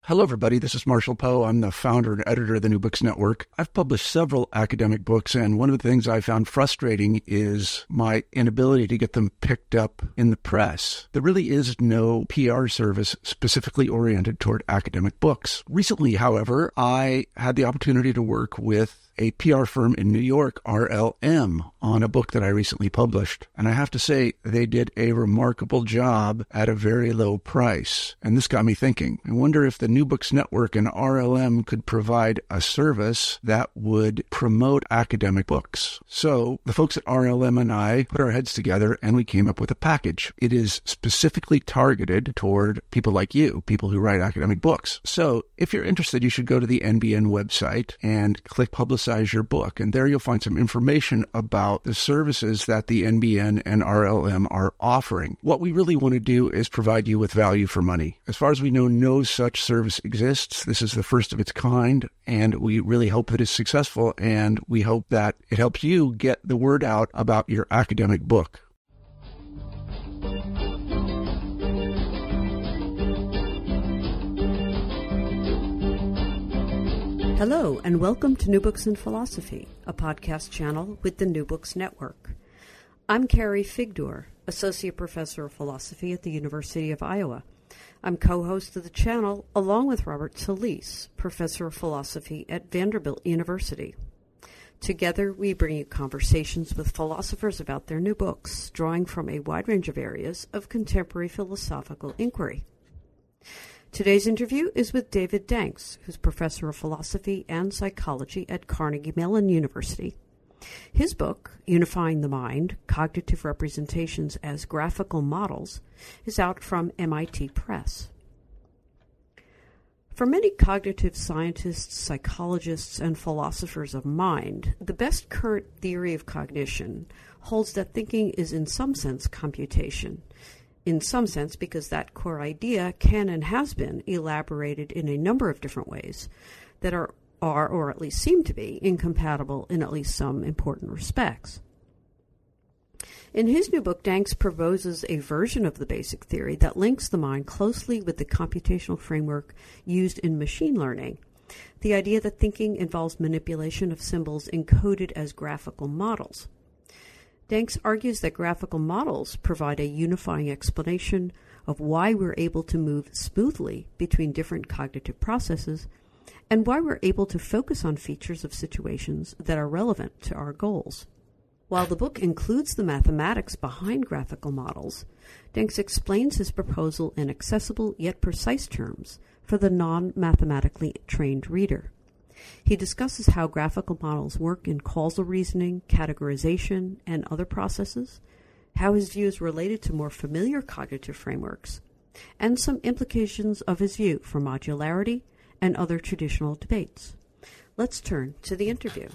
Hello, everybody. This is Marshall Poe. I'm the founder and editor of the New Books Network. I've published several academic books, and one of the things I found frustrating is my inability to get them picked up in the press. There really is no PR service specifically oriented toward academic books. Recently, however, I had the opportunity to work with a PR firm in New York, RLM, on a book that I recently published. And I have to say, they did a remarkable job at a very low price. And this got me thinking. I wonder if the New Books Network and RLM could provide a service that would promote academic books. So the folks at RLM and I put our heads together and we came up with a package. It is specifically targeted toward people like you, people who write academic books. So if you're interested, you should go to the NBN website and click Publicize Your Book. And there you'll find some information about the services that the NBN and RLM are offering. What we really want to do is provide you with value for money. As far as we know, no such service exists. This is the first of its kind, and we really hope that it's successful, and we hope that it helps you get the word out about your academic book. Hello, and welcome to New Books in Philosophy, a podcast channel with the New Books Network. I'm Carrie Figdor, Associate Professor of Philosophy at the University of Iowa. I'm co-host of the channel along with Robert Solis, Professor of Philosophy at Vanderbilt University. Together, we bring you conversations with philosophers about their new books, drawing from a wide range of areas of contemporary philosophical inquiry. Today's interview is with David Danks, who's Professor of Philosophy and Psychology at Carnegie Mellon University. His book, Unifying the Mind, Cognitive Representations as Graphical Models, is out from MIT Press. For many cognitive scientists, psychologists, and philosophers of mind, the best current theory of cognition holds that thinking is in some sense computation. In some sense, because that core idea can and has been elaborated in a number of different ways that are or at least seem to be, incompatible in at least some important respects. In his new book, Danks proposes a version of the basic theory that links the mind closely with the computational framework used in machine learning, the idea that thinking involves manipulation of symbols encoded as graphical models. Danks argues that graphical models provide a unifying explanation of why we're able to move smoothly between different cognitive processes and why we're able to focus on features of situations that are relevant to our goals. While the book includes the mathematics behind graphical models, Danks explains his proposal in accessible yet precise terms for the non-mathematically trained reader. He discusses how graphical models work in causal reasoning, categorization, and other processes, how his view is related to more familiar cognitive frameworks, and some implications of his view for modularity and other traditional debates. Let's turn to the interview.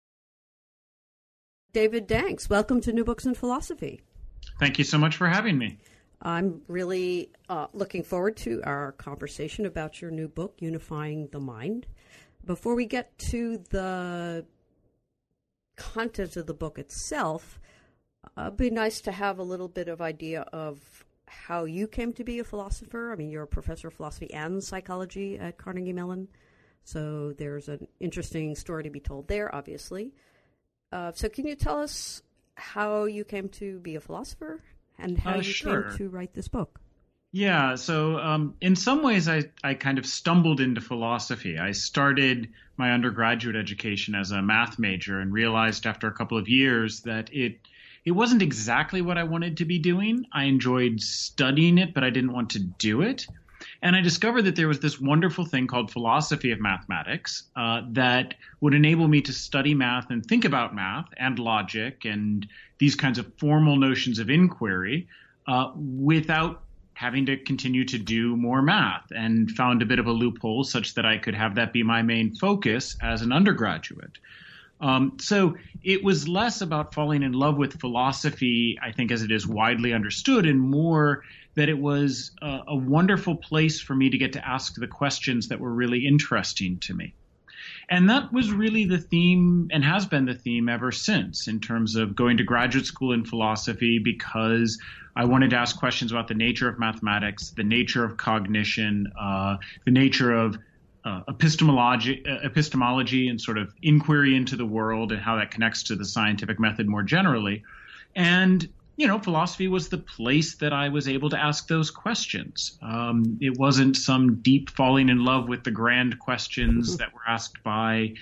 David Danks, welcome to New Books in Philosophy. Thank you so much for having me. I'm really looking forward to our conversation about your new book, Unifying the Mind. Before we get to the content of the book itself, it'd be nice to have a little bit of idea of how you came to be a philosopher. I mean, you're a professor of philosophy and psychology at Carnegie Mellon, so there's an interesting story to be told there, obviously. So can you tell us how you came to be a philosopher and how you came to write this book? Yeah, so in some ways I kind of stumbled into philosophy. I started my undergraduate education as a math major and realized after a couple of years that it wasn't exactly what I wanted to be doing. I enjoyed studying it, but I didn't want to do it. And I discovered that there was this wonderful thing called philosophy of mathematics that would enable me to study math and think about math and logic and these kinds of formal notions of inquiry without having to continue to do more math, and found a bit of a loophole such that I could have that be my main focus as an undergraduate. So it was less about falling in love with philosophy, I think, as it is widely understood, and more that it was a wonderful place for me to get to ask the questions that were really interesting to me. And that was really the theme and has been the theme ever since in terms of going to graduate school in philosophy, because I wanted to ask questions about the nature of mathematics, the nature of cognition, the nature of epistemology and sort of inquiry into the world and how that connects to the scientific method more generally. And philosophy was the place that I was able to ask those questions. It wasn't some deep falling in love with the grand questions that were asked by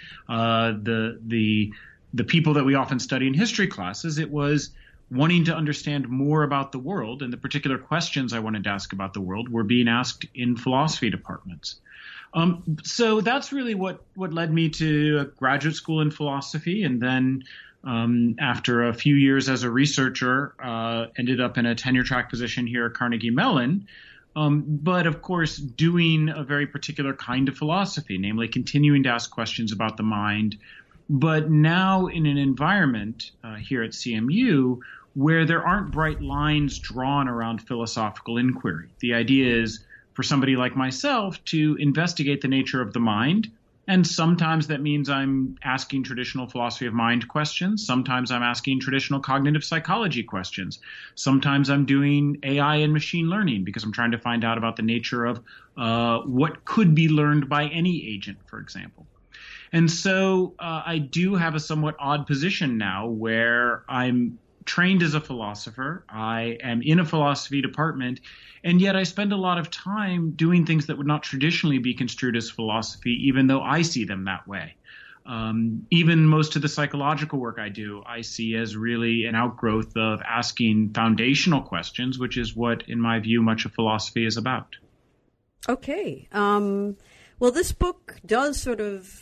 the people that we often study in history classes. It was wanting to understand more about the world, and the particular questions I wanted to ask about the world were being asked in philosophy departments. So that's really what led me to a graduate school in philosophy, and then after a few years as a researcher, ended up in a tenure track position here at Carnegie Mellon. But of course, doing a very particular kind of philosophy, namely continuing to ask questions about the mind, but now in an environment here at CMU where there aren't bright lines drawn around philosophical inquiry. The idea is for somebody like myself to investigate the nature of the mind. And sometimes that means I'm asking traditional philosophy of mind questions. Sometimes I'm asking traditional cognitive psychology questions. Sometimes I'm doing AI and machine learning because I'm trying to find out about the nature of what could be learned by any agent, for example. And so I do have a somewhat odd position now where I'm trained as a philosopher. I am in a philosophy department, and yet I spend a lot of time doing things that would not traditionally be construed as philosophy, even though I see them that way. Even most of the psychological work I do, I see as really an outgrowth of asking foundational questions, which is what, in my view, much of philosophy is about. Okay. Well, this book does sort of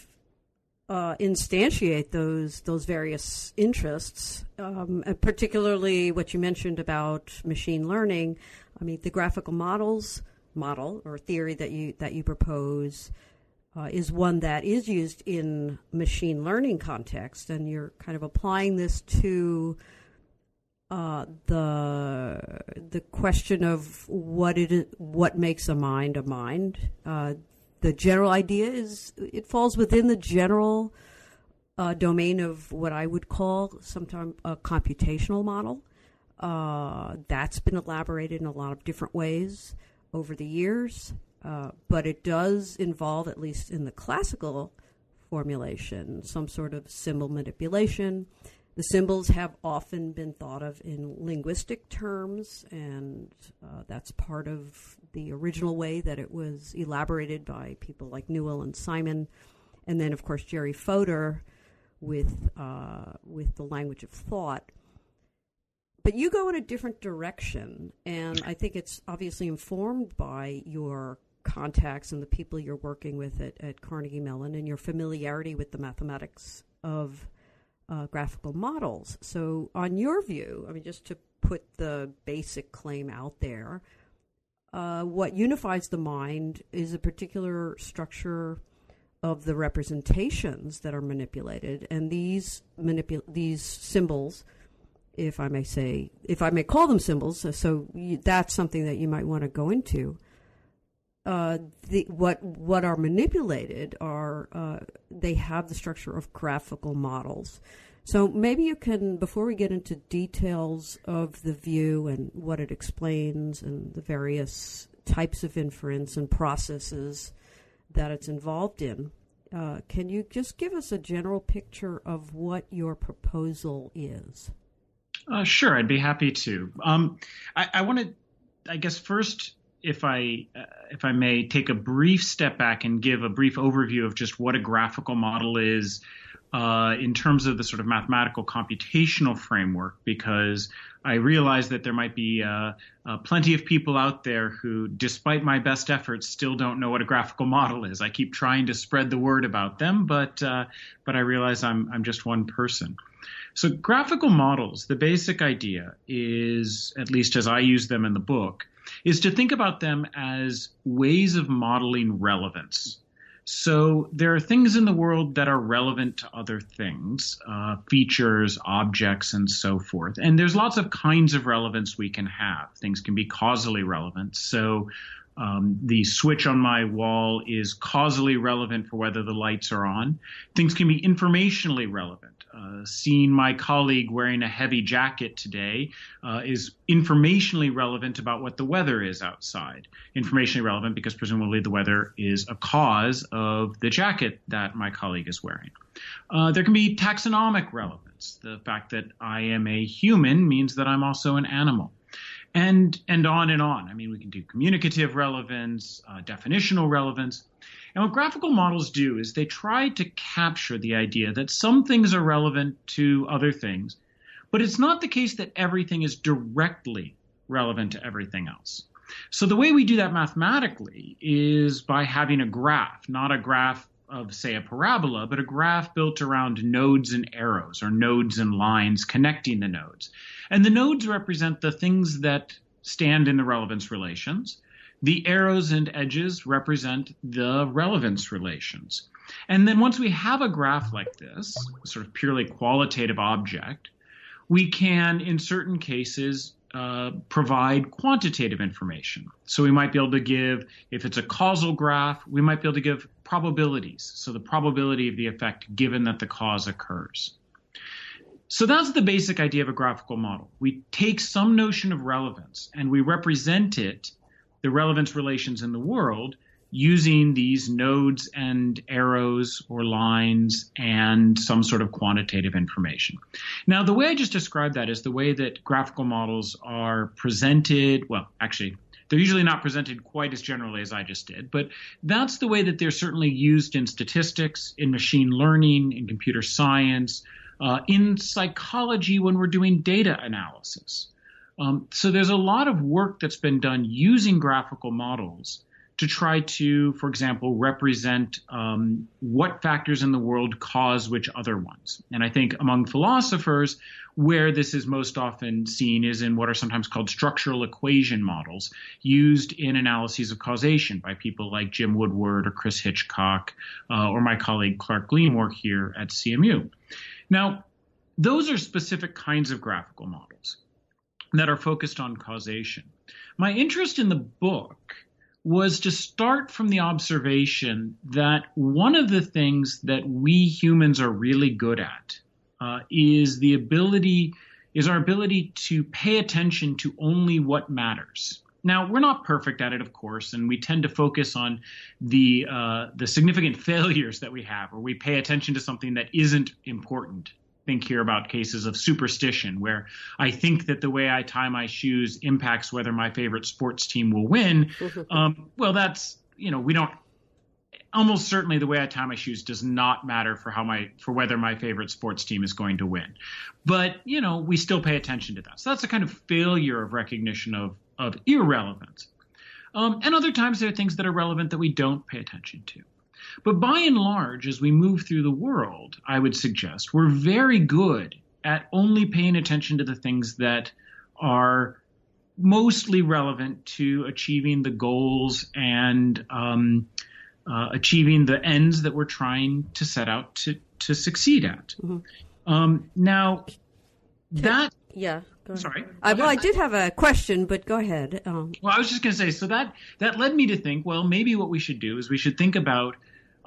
instantiate those various interests, and particularly what you mentioned about machine learning. I mean, the graphical model or theory that you propose is one that is used in machine learning context, and you're kind of applying this to the question of what makes a mind a mind. The general idea is it falls within the general domain of what I would call sometimes a computational model. That's been elaborated in a lot of different ways over the years, but it does involve, at least in the classical formulation, some sort of symbol manipulation. The symbols have often been thought of in linguistic terms, and that's part of the original way that it was elaborated by people like Newell and Simon, and then, of course, Jerry Fodor with the language of thought. But you go in a different direction, and I think it's obviously informed by your contacts and the people you're working with at Carnegie Mellon and your familiarity with the mathematics of graphical models. So on your view, I mean, just to put the basic claim out there, what unifies the mind is a particular structure of the representations that are manipulated, and these symbols, if I may call them symbols, so that's something that you might want to go into. What are manipulated are they have the structure of graphical models. So maybe you can, before we get into details of the view and what it explains and the various types of inference and processes that it's involved in, can you just give us a general picture of what your proposal is? Sure, I'd be happy to. I want to, I guess, first, if I may, take a brief step back and give a brief overview of just what a graphical model is in terms of the sort of mathematical computational framework, because I realize that there might be plenty of people out there who, despite my best efforts, still don't know what a graphical model is. I keep trying to spread the word about them, but I realize I'm just one person. So graphical models, the basic idea is, at least as I use them in the book, is to think about them as ways of modeling relevance. So there are things in the world that are relevant to other things, features, objects, and so forth. And there's lots of kinds of relevance we can have. Things can be causally relevant. So The switch on my wall is causally relevant for whether the lights are on. Things can be informationally relevant. Seeing my colleague wearing a heavy jacket today is informationally relevant about what the weather is outside. Informationally relevant because presumably the weather is a cause of the jacket that my colleague is wearing. There can be taxonomic relevance. The fact that I am a human means that I'm also an animal. And on and on. I mean, we can do communicative relevance, definitional relevance. And what graphical models do is they try to capture the idea that some things are relevant to other things, but it's not the case that everything is directly relevant to everything else. So the way we do that mathematically is by having a graph, not a graph of, say, a parabola, but a graph built around nodes and arrows, or nodes and lines connecting the nodes. And the nodes represent the things that stand in the relevance relations. The arrows and edges represent the relevance relations. And then once we have a graph like this, a sort of purely qualitative object, we can, in certain cases, provide quantitative information. So we might be able to give, if it's a causal graph, we might be able to give probabilities. So the probability of the effect given that the cause occurs. So that's the basic idea of a graphical model. We take some notion of relevance and we represent it, the relevance relations in the world, using these nodes and arrows or lines and some sort of quantitative information. Now, the way I just described that is the way that graphical models are presented. Well, actually, they're usually not presented quite as generally as I just did, but that's the way that they're certainly used in statistics, in machine learning, in computer science, in psychology when we're doing data analysis. So there's a lot of work that's been done using graphical models to try to, for example, represent what factors in the world cause which other ones. And I think among philosophers, where this is most often seen is in what are sometimes called structural equation models used in analyses of causation by people like Jim Woodward or Chris Hitchcock or my colleague Clark Gleamore here at CMU. Now, those are specific kinds of graphical models that are focused on causation. My interest in the book was to start from the observation that one of the things that we humans are really good at is our ability to pay attention to only what matters. Now, we're not perfect at it, of course, and we tend to focus on the significant failures that we have, or we pay attention to something that isn't important. Think here about cases of superstition, where I think that the way I tie my shoes impacts whether my favorite sports team will win. Well, that's, we don't. Almost certainly, the way I tie my shoes does not matter for whether my favorite sports team is going to win. But we still pay attention to that. So that's a kind of failure of recognition of irrelevance. And other times there are things that are relevant that we don't pay attention to. But by and large, as we move through the world, I would suggest we're very good at only paying attention to the things that are mostly relevant to achieving the goals and achieving the ends that we're trying to set out to succeed at. Mm-hmm. Now, that... Yeah. Sorry. Well, I did have a question, but go ahead. Well, I was just going to say, so that led me to think, well, maybe what we should do is we should think about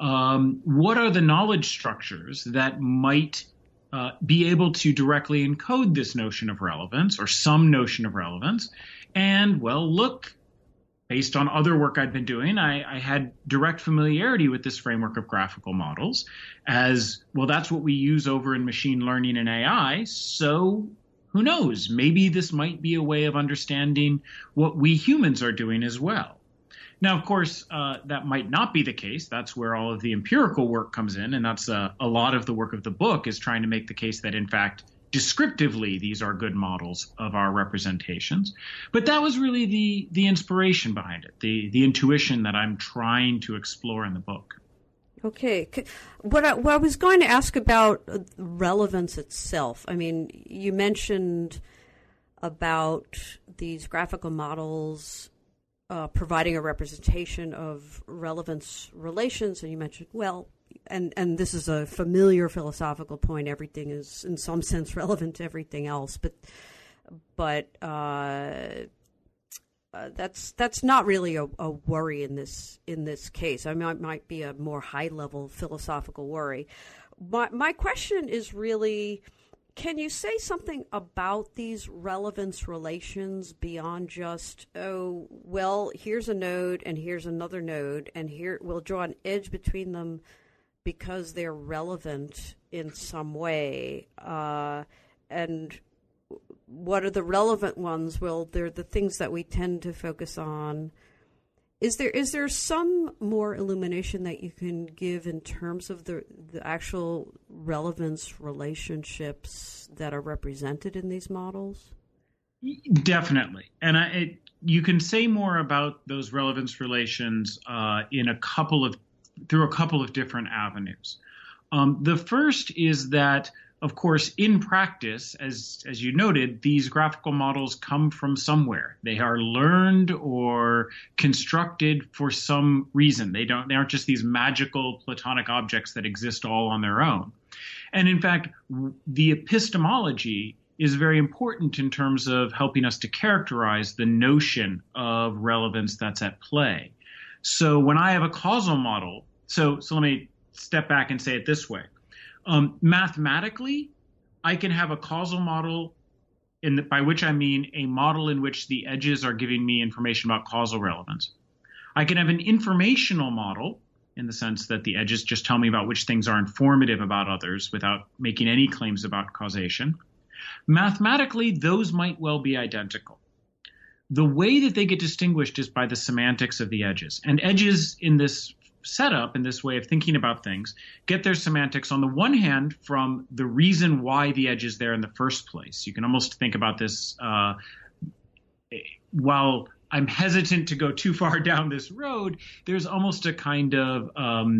what are the knowledge structures that might be able to directly encode this notion of relevance or some notion of relevance. And, well, look, based on other work I'd been doing, I had direct familiarity with this framework of graphical models as, well, that's what we use over in machine learning and AI. So who knows? Maybe this might be a way of understanding what we humans are doing as well. Now, of course, that might not be the case. That's where all of the empirical work comes in, and that's a lot of the work of the book is trying to make the case that, in fact, descriptively, these are good models of our representations. But that was really the inspiration behind it, the intuition that I'm trying to explore in the book. Okay. What I was going to ask about relevance itself. I mean, you mentioned about these graphical models providing a representation of relevance relations, and you mentioned, well, and this is a familiar philosophical point, everything is in some sense relevant to everything else, but that's not really a worry in this case. I mean, it might be a more high level philosophical worry. My question is really, can you say something about these relevance relations beyond just, oh, well, here's a node and here's another node, and here we'll draw an edge between them because they're relevant in some way, and what are the relevant ones? Well, they're the things that we tend to focus on. Is there some more illumination that you can give in terms of the actual relevance relationships that are represented in these models? Definitely. And you can say more about those relevance relations through a couple of different avenues. The first is that, of course, in practice, as you noted, these graphical models come from somewhere. They are learned or constructed for some reason. They aren't just these magical Platonic objects that exist all on their own. And in fact, the epistemology is very important in terms of helping us to characterize the notion of relevance that's at play. So when I have a causal model, so let me step back and say it this way. Mathematically, I can have a causal model, by which I mean a model in which the edges are giving me information about causal relevance. I can have an informational model in the sense that the edges just tell me about which things are informative about others without making any claims about causation. Mathematically, those might well be identical. The way that they get distinguished is by the semantics of the edges. And edges in this setup, in this way of thinking about things, get their semantics on the one hand from the reason why the edge is there in the first place. You can almost think about this, while I'm hesitant to go too far down this road, there's almost a kind of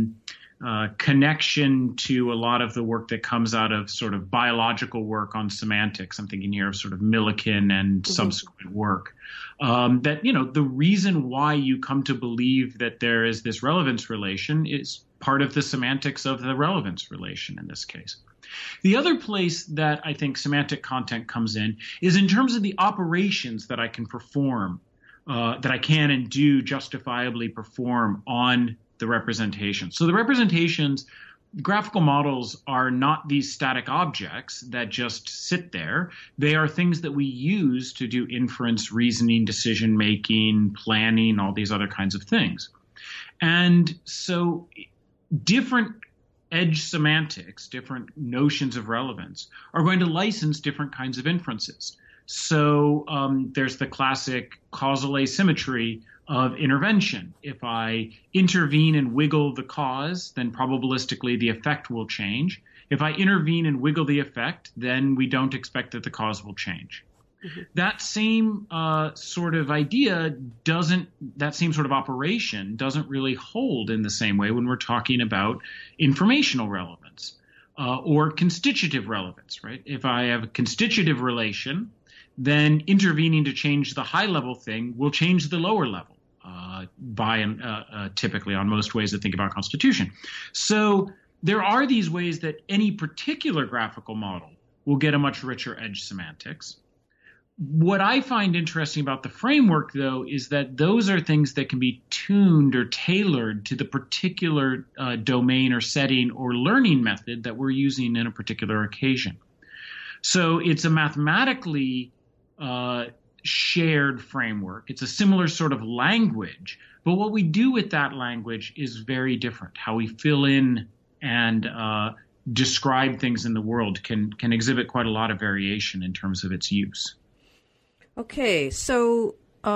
connection to a lot of the work that comes out of sort of biological work on semantics. I'm thinking here of sort of Millikan and subsequent work. That, the reason why you come to believe that there is this relevance relation is part of the semantics of the relevance relation in this case. The other place that I think semantic content comes in is in terms of the operations that I can perform, that I can and do justifiably perform on the representation. So the representations, graphical models are not these static objects that just sit there. They are things that we use to do inference, reasoning, decision-making, planning, all these other kinds of things. And so different edge semantics, different notions of relevance, are going to license different kinds of inferences. So there's the classic causal asymmetry of intervention. If I intervene and wiggle the cause, then probabilistically the effect will change. If I intervene and wiggle the effect, then we don't expect that the cause will change. Mm-hmm. That same sort of idea that same sort of operation doesn't really hold in the same way when we're talking about informational relevance or constitutive relevance, right? If I have a constitutive relation, then intervening to change the high-level thing will change the lower level, typically on most ways to think about constitution. So there are these ways that any particular graphical model will get a much richer edge semantics. What I find interesting about the framework, though, is that those are things that can be tuned or tailored to the particular domain or setting or learning method that we're using in a particular occasion. So it's a mathematically shared framework. It's a similar sort of language, but what we do with that language is very different. How we fill in and describe things in the world can exhibit quite a lot of variation in terms of its use. Okay, so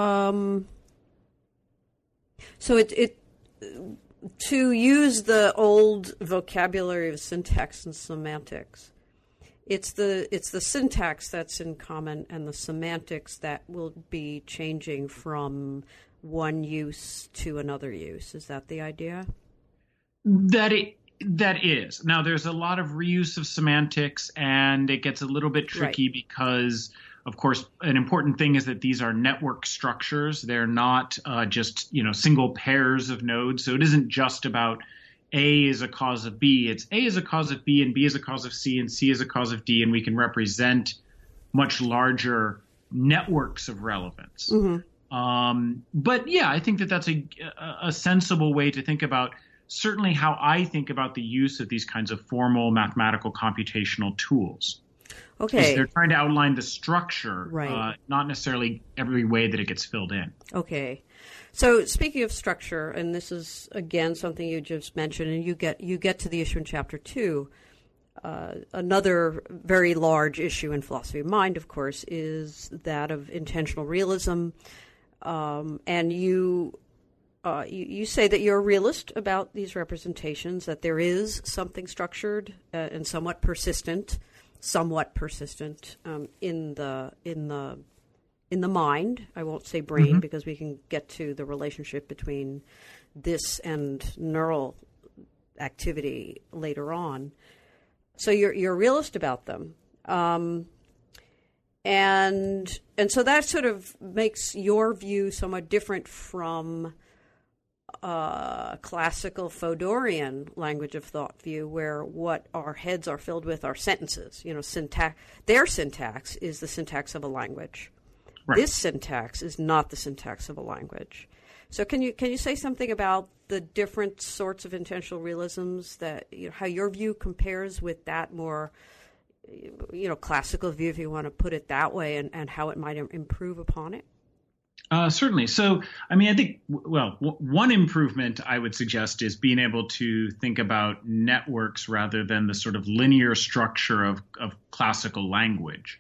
it to use the old vocabulary of syntax and semantics, it's the syntax that's in common and the semantics that will be changing from one use to another use. Is that the idea? That is. Now, there's a lot of reuse of semantics, and it gets a little bit tricky because, of course, an important thing is that these are network structures. They're not just single pairs of nodes. So it isn't just about A is a cause of B. It's A is a cause of B, and B is a cause of C, and C is a cause of D, and we can represent much larger networks of relevance. Mm-hmm. But yeah, I think that that's a sensible way to think about certainly how I think about the use of these kinds of formal mathematical computational tools. Okay. They're trying to outline the structure, right. Not necessarily every way that it gets filled in. Okay. So speaking of structure, and this is, again, something you just mentioned, and you get to the issue in Chapter 2, another very large issue in philosophy of mind, of course, is that of intentional realism. And you say that you're a realist about these representations, that there is something structured and somewhat persistent in the mind. I won't say brain, mm-hmm. because we can get to the relationship between this and neural activity later on. So you're a realist about them. And so that sort of makes your view somewhat different from classical Fodorian language of thought view, where what our heads are filled with are sentences. Their syntax is the syntax of a language. Right. This syntax is not the syntax of a language. So can you say something about the different sorts of intentional realisms, that how your view compares with that more classical view, if you want to put it that way, and how it might improve upon it? Certainly. So, I think, one improvement I would suggest is being able to think about networks rather than the sort of linear structure of classical language,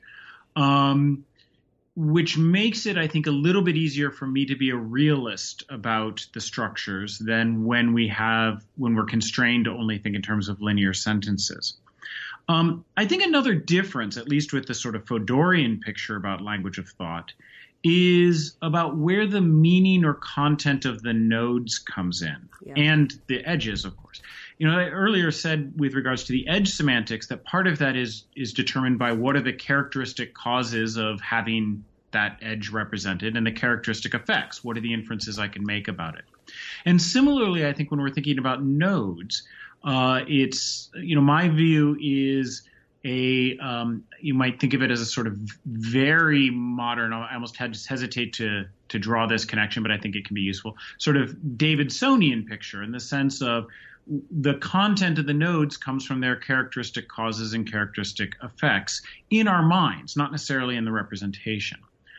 which makes it, I think, a little bit easier for me to be a realist about the structures than when we're constrained to only think in terms of linear sentences. I think another difference, at least with the sort of Fodorian picture about language of thought, is about where the meaning or content of the nodes comes in, and the edges, of course. I earlier said with regards to the edge semantics that part of that is determined by what are the characteristic causes of having that edge represented and the characteristic effects. What are the inferences I can make about it? And similarly, I think when we're thinking about nodes, it's, my view is you might think of it as a sort of very modern, I almost hesitate to draw this connection, but I think it can be useful, sort of Davidsonian picture, in the sense of the content of the nodes comes from their characteristic causes and characteristic effects in our minds, not necessarily in the representation.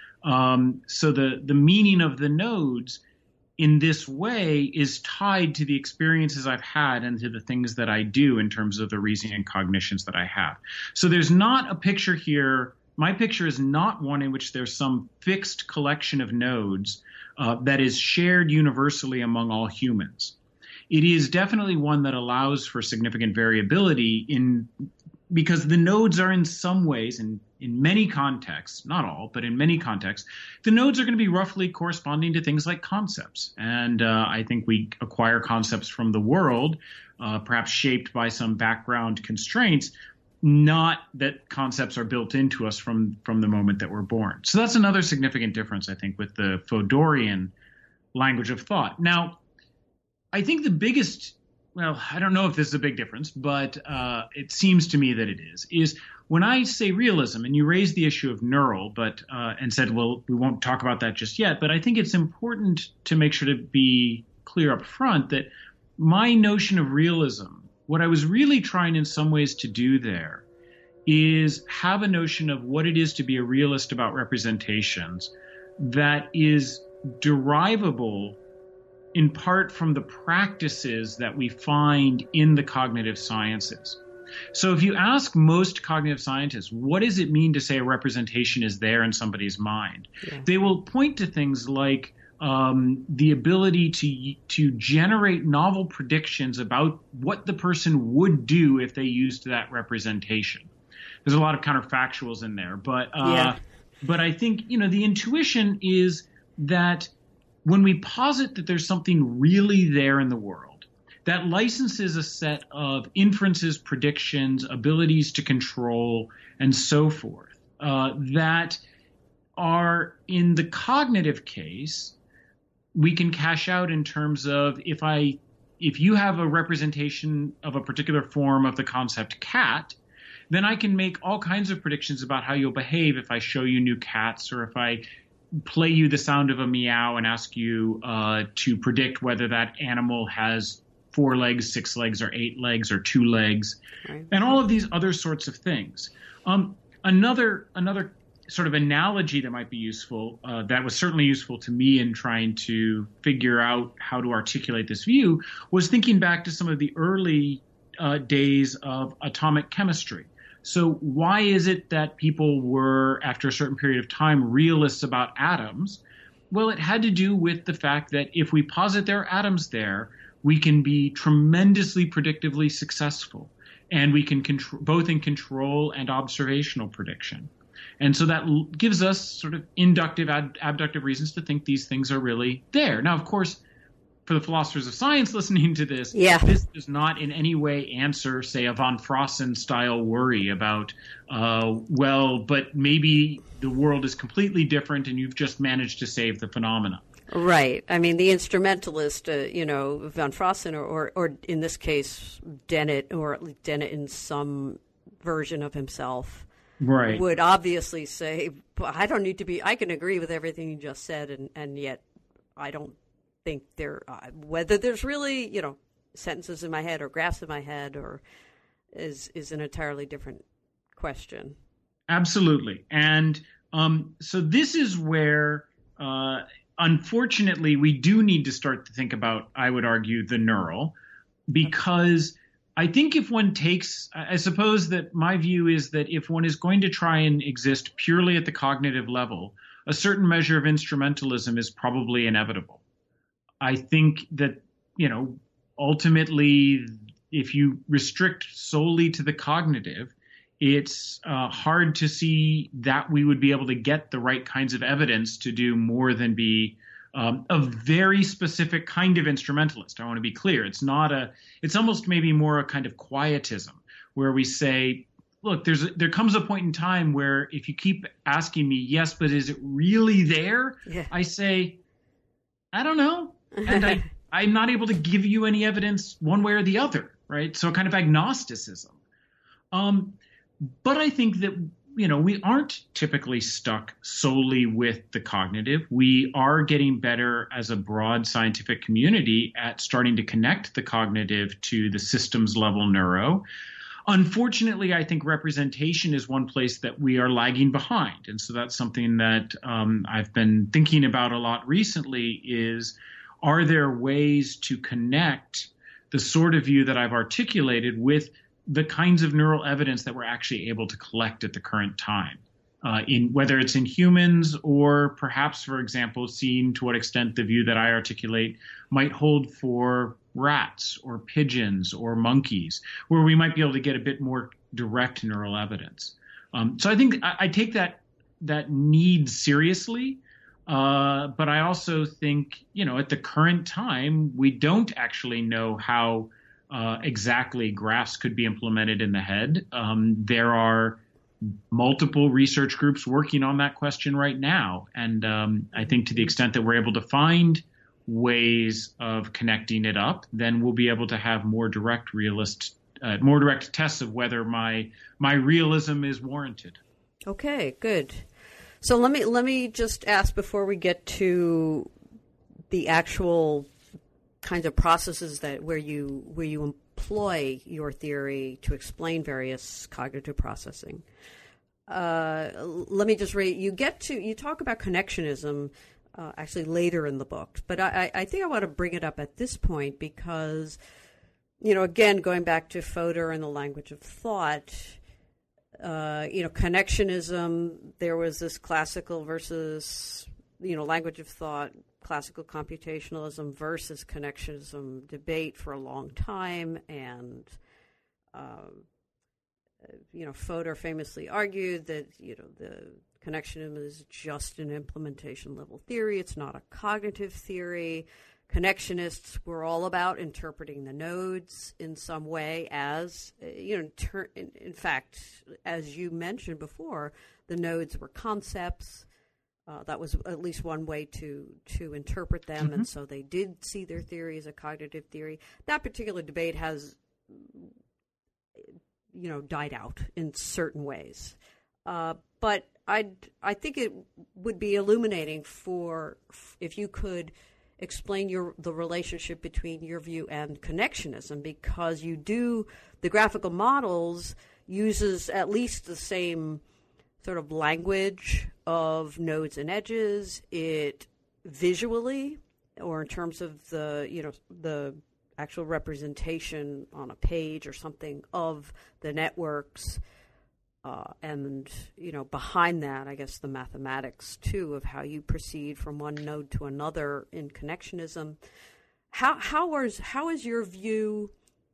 So the meaning of the nodes in this way is tied to the experiences I've had and to the things that I do in terms of the reasoning and cognitions that I have. So there's not a picture here. My picture is not one in which there's some fixed collection of nodes that is shared universally among all humans. It is definitely one that allows for significant variability because the nodes are in some ways, in many contexts, not all, but in many contexts, the nodes are going to be roughly corresponding to things like concepts. And I think we acquire concepts from the world, perhaps shaped by some background constraints, not that concepts are built into us from the moment that we're born. So that's another significant difference, I think, with the Fodorian language of thought. Now, I think the biggest, I don't know if this is a big difference, but it seems to me that it is when I say realism, and you raised the issue of neural, and said, well, we won't talk about that just yet, but I think it's important to make sure to be clear up front that my notion of realism, what I was really trying in some ways to do there is have a notion of what it is to be a realist about representations that is derivable in part from the practices that we find in the cognitive sciences. So if you ask most cognitive scientists, what does it mean to say a representation is there in somebody's mind? Yeah. They will point to things like the ability to generate novel predictions about what the person would do if they used that representation. There's a lot of counterfactuals in there, but I think, the intuition is that when we posit that there's something really there in the world, that licenses a set of inferences, predictions, abilities to control, and so forth, that are, in the cognitive case, we can cash out in terms of if you have a representation of a particular form of the concept cat, then I can make all kinds of predictions about how you'll behave if I show you new cats, or if I play you the sound of a meow and ask you to predict whether that animal has 4 legs, 6 legs, or 8 legs, or 2 legs, right, and all of these other sorts of things. Another sort of analogy that might be useful, that was certainly useful to me in trying to figure out how to articulate this view, was thinking back to some of the early days of atomic chemistry. So why is it that people were, after a certain period of time, realists about atoms? Well, it had to do with the fact that if we posit there are atoms there, we can be tremendously predictively successful. And we can both in control and observational prediction. And so that gives us sort of inductive, abductive reasons to think these things are really there. Now, of course, for the philosophers of science listening to this, this does not in any way answer, say, a von Frossen-style worry about, but maybe the world is completely different and you've just managed to save the phenomena. Right. I mean, the instrumentalist, von Frossen, or in this case, Dennett, or at least Dennett in some version of himself, right, would obviously say, I don't need to be, I can agree with everything you just said, and yet I don't think whether there's really, sentences in my head or graphs in my head or is an entirely different question. Absolutely. And so this is where, unfortunately, we do need to start to think about, I would argue, the neural, because I think if one takes, I suppose that my view is that if one is going to try and exist purely at the cognitive level, a certain measure of instrumentalism is probably inevitable. I think that, ultimately, if you restrict solely to the cognitive, it's hard to see that we would be able to get the right kinds of evidence to do more than be a very specific kind of instrumentalist. I want to be clear. It's almost maybe more a kind of quietism where we say, look, there comes a point in time where if you keep asking me, yes, but is it really there? Yeah. I say, I don't know. And I'm not able to give you any evidence one way or the other, right? So kind of agnosticism. But I think that, we aren't typically stuck solely with the cognitive. We are getting better as a broad scientific community at starting to connect the cognitive to the systems level neuro. Unfortunately, I think representation is one place that we are lagging behind. And so that's something that I've been thinking about a lot recently is, are there ways to connect the sort of view that I've articulated with the kinds of neural evidence that we're actually able to collect at the current time, in whether it's in humans or perhaps, for example, seeing to what extent the view that I articulate might hold for rats or pigeons or monkeys, where we might be able to get a bit more direct neural evidence. So I think I take that need seriously. But I also think, at the current time, we don't actually know how exactly graphs could be implemented in the head. There are multiple research groups working on that question right now. And I think to the extent that we're able to find ways of connecting it up, then we'll be able to have more direct tests of whether my realism is warranted. Okay, good. So let me just ask before we get to the actual kinds of processes where you employ your theory to explain various cognitive processing. Let me just you talk about connectionism actually later in the book, but I think I want to bring it up at this point because, again, going back to Fodor and the language of thought. Connectionism, there was this classical versus, language of thought, classical computationalism versus connectionism debate for a long time. And, Fodor famously argued that, the connectionism is just an implementation level theory. It's not a cognitive theory. Connectionists were all about interpreting the nodes in some way as, in fact, as you mentioned before, the nodes were concepts. That was at least one way to interpret them, and so they did see their theory as a cognitive theory. That particular debate has, died out in certain ways. But I think it would be illuminating if you could explain the relationship between your view and connectionism, because the graphical models uses at least the same sort of language of nodes and edges. It visually, or in terms of the actual representation on a page or something of the networks, and behind that, I guess the mathematics too of how you proceed from one node to another in connectionism. How is your view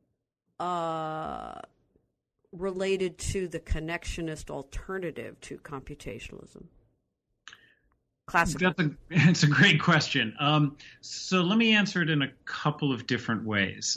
related to the connectionist alternative to computationalism? Classical. It's a great question. So let me answer it in a couple of different ways.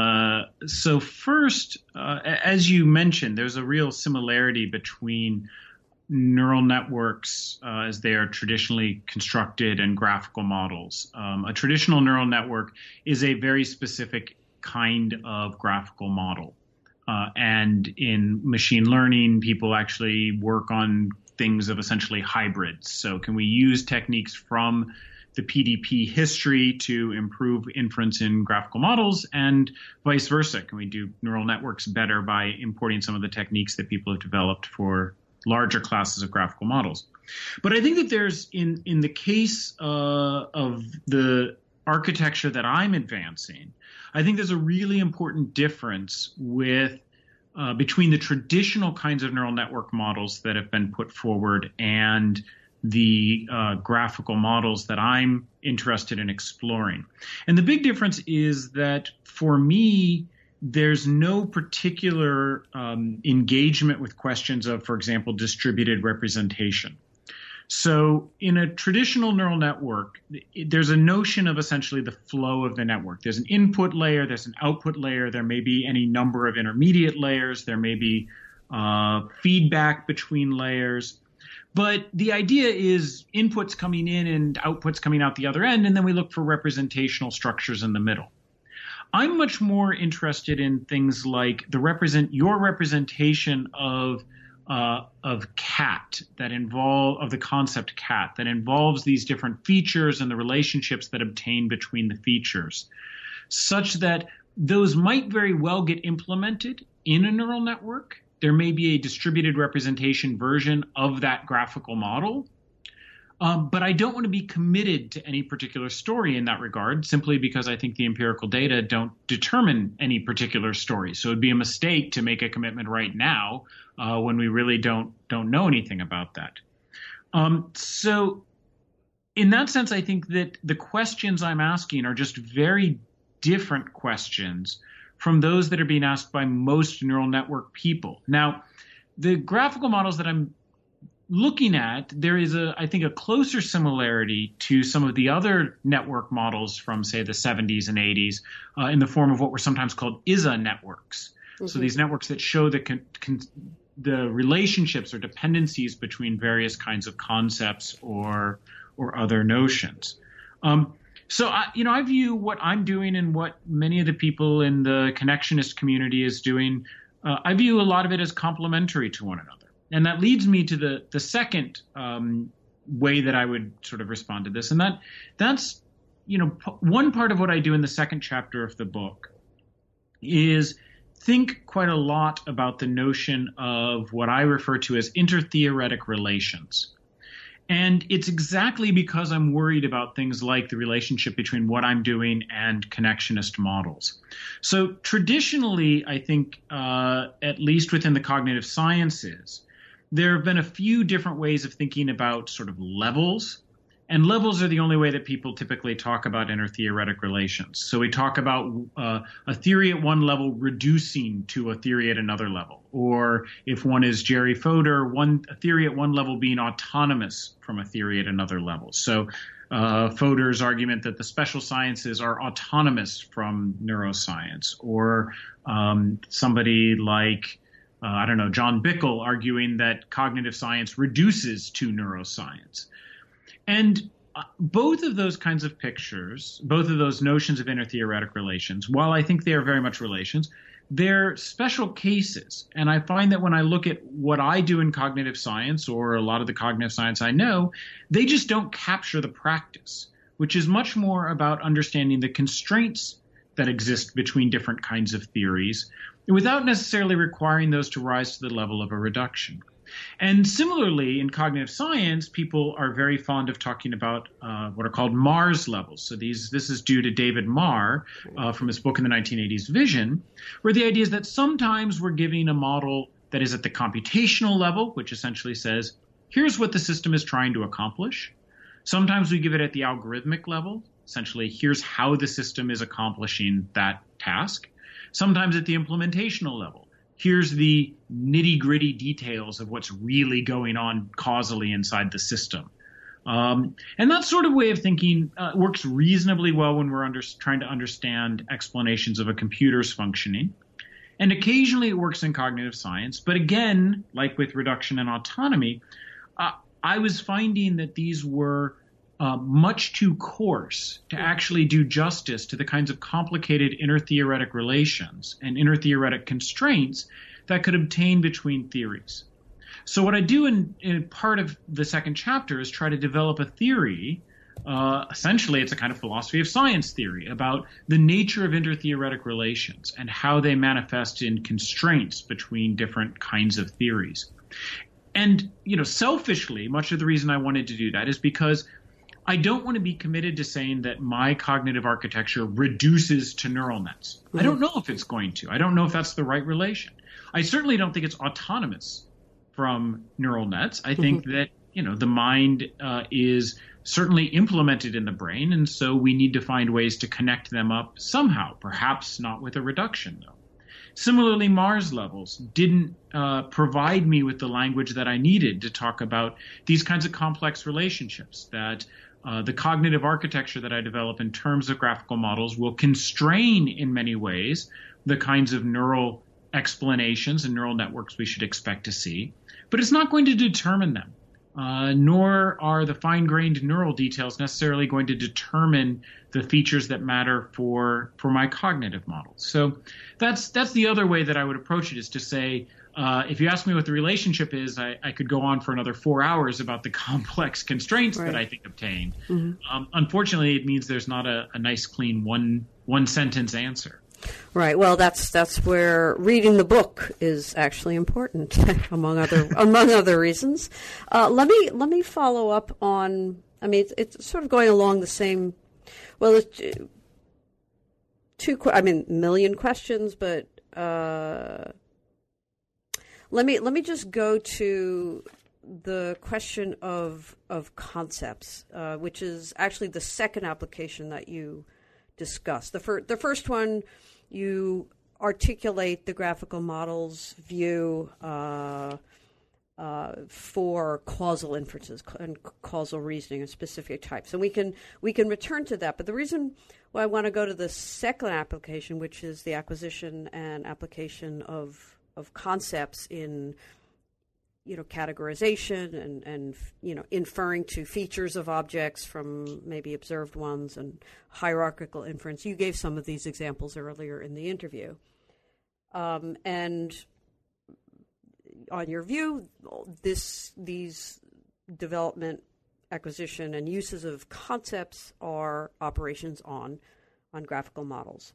So first, as you mentioned, there's a real similarity between neural networks as they are traditionally constructed and graphical models. A traditional neural network is a very specific kind of graphical model. And in machine learning, people actually work on things of essentially hybrids. So can we use techniques from the PDP history to improve inference in graphical models, and vice versa? Can we do neural networks better by importing some of the techniques that people have developed for larger classes of graphical models? But I think that there's, in the case of the architecture that I'm advancing, I think there's a really important difference between the traditional kinds of neural network models that have been put forward and the graphical models that I'm interested in exploring. And the big difference is that for me, there's no particular engagement with questions of, for example, distributed representation. So in a traditional neural network, there's a notion of essentially the flow of the network. There's an input layer, there's an output layer, there may be any number of intermediate layers, there may be feedback between layers. But the idea is inputs coming in and outputs coming out the other end, and then we look for representational structures in the middle. I'm much more interested in things like your representation of cat of the concept cat that involves these different features and the relationships that obtain between the features, such that those might very well get implemented in a neural network. There may be a distributed representation version of that graphical model, but I don't want to be committed to any particular story in that regard, simply because I think the empirical data don't determine any particular story. So it'd be a mistake to make a commitment right now when we really don't know anything about that. So in that sense, I think that the questions I'm asking are just very different questions from those that are being asked by most neural network people. Now, the graphical models that I'm looking at, there is I think a closer similarity to some of the other network models from, say, the 70s and 80s in the form of what were sometimes called ISA networks. Mm-hmm. So these networks that show the relationships or dependencies between various kinds of concepts or other notions. So I view what I'm doing and what many of the people in the connectionist community is doing, I view a lot of it as complementary to one another. And that leads me to the second way that I would sort of respond to this. And that's one part of what I do in the second chapter of the book is think quite a lot about the notion of what I refer to as intertheoretic relations. And it's exactly because I'm worried about things like the relationship between what I'm doing and connectionist models. So traditionally, I think, at least within the cognitive sciences, there have been a few different ways of thinking about sort of levels. And levels are the only way that people typically talk about intertheoretic relations. So we talk about a theory at one level reducing to a theory at another level. Or if one is Jerry Fodor, a theory at one level being autonomous from a theory at another level. So Fodor's argument that the special sciences are autonomous from neuroscience. Or somebody like, John Bickel arguing that cognitive science reduces to neuroscience. And both of those kinds of pictures, both of those notions of intertheoretic relations, while I think they are very much relations, they're special cases. And I find that when I look at what I do in cognitive science, or a lot of the cognitive science I know, they just don't capture the practice, which is much more about understanding the constraints that exist between different kinds of theories, without necessarily requiring those to rise to the level of a reduction. And similarly, in cognitive science, people are very fond of talking about what are called Mars levels. So this is due to David Marr from his book in the 1980s, Vision, where the idea is that sometimes we're giving a model that is at the computational level, which essentially says, here's what the system is trying to accomplish. Sometimes we give it at the algorithmic level, essentially, here's how the system is accomplishing that task. Sometimes at the implementational level, here's the nitty-gritty details of what's really going on causally inside the system. And that sort of way of thinking works reasonably well when we're trying to understand explanations of a computer's functioning. And occasionally it works in cognitive science. But again, like with reduction and autonomy, I was finding that these were much too coarse to actually do justice to the kinds of complicated intertheoretic relations and intertheoretic constraints that could obtain between theories. So what I do in part of the second chapter is try to develop a theory. Essentially, it's a kind of philosophy of science theory about the nature of intertheoretic relations and how they manifest in constraints between different kinds of theories. And, selfishly, much of the reason I wanted to do that is because I don't want to be committed to saying that my cognitive architecture reduces to neural nets. Mm-hmm. I don't know if it's going to. I don't know if that's the right relation. I certainly don't think it's autonomous from neural nets. I think that, the mind is certainly implemented in the brain, and so we need to find ways to connect them up somehow, perhaps not with a reduction, though. Similarly, Mars levels didn't provide me with the language that I needed to talk about these kinds of complex relationships, that the cognitive architecture that I develop in terms of graphical models will constrain in many ways the kinds of neural explanations and neural networks we should expect to see, but it's not going to determine them, nor are the fine-grained neural details necessarily going to determine the features that matter for my cognitive models. So that's the other way that I would approach it, is to say, if you ask me what the relationship is, I could go on for another 4 hours about the complex constraints that I think obtain. Mm-hmm. Unfortunately, it means there's not a nice, clean one sentence answer. Right. Well, that's where reading the book is actually important, among other reasons. Let me follow up on. I mean, it's sort of going along the same. Well, it's million questions, but let me just go to the question of concepts, which is actually the second application that you discussed. The first one, you articulate the graphical model's view for causal inferences and causal reasoning of specific types, and we can return to that. But the reason why I want to go to the second application, which is the acquisition and application of concepts in categorization and inferring to features of objects from maybe observed ones, and hierarchical inference. You gave some of these examples earlier in the interview. And on your view, these development, acquisition, and uses of concepts are operations on graphical models.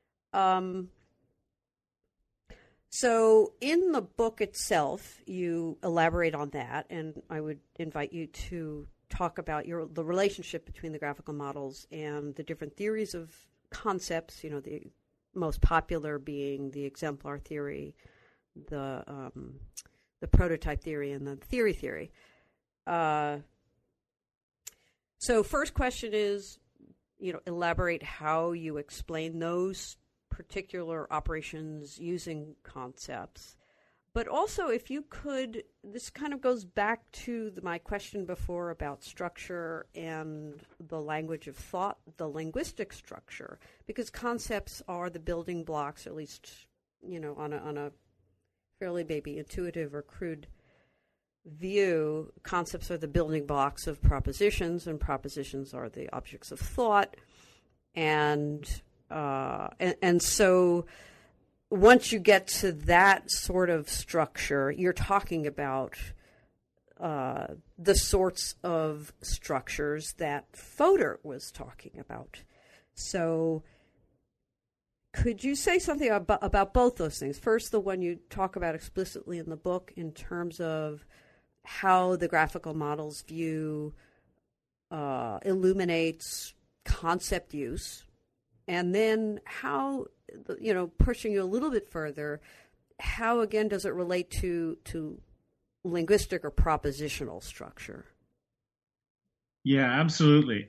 So in the book itself, you elaborate on that, and I would invite you to talk about the relationship between the graphical models and the different theories of concepts, the most popular being the exemplar theory, the prototype theory, and the theory. So first question is, elaborate how you explain those particular operations using concepts. But also, if you could, this kind of goes back to my question before about structure and the language of thought, the linguistic structure, because concepts are the building blocks, at least, on a fairly maybe intuitive or crude view, concepts are the building blocks of propositions, and propositions are the objects of thought. And so once you get to that sort of structure, you're talking about the sorts of structures that Fodor was talking about. So could you say something about both those things? First, the one you talk about explicitly in the book in terms of how the graphical model's view illuminates concept use, and then how, pushing you a little bit further, how, again, does it relate to linguistic or propositional structure? Yeah, absolutely.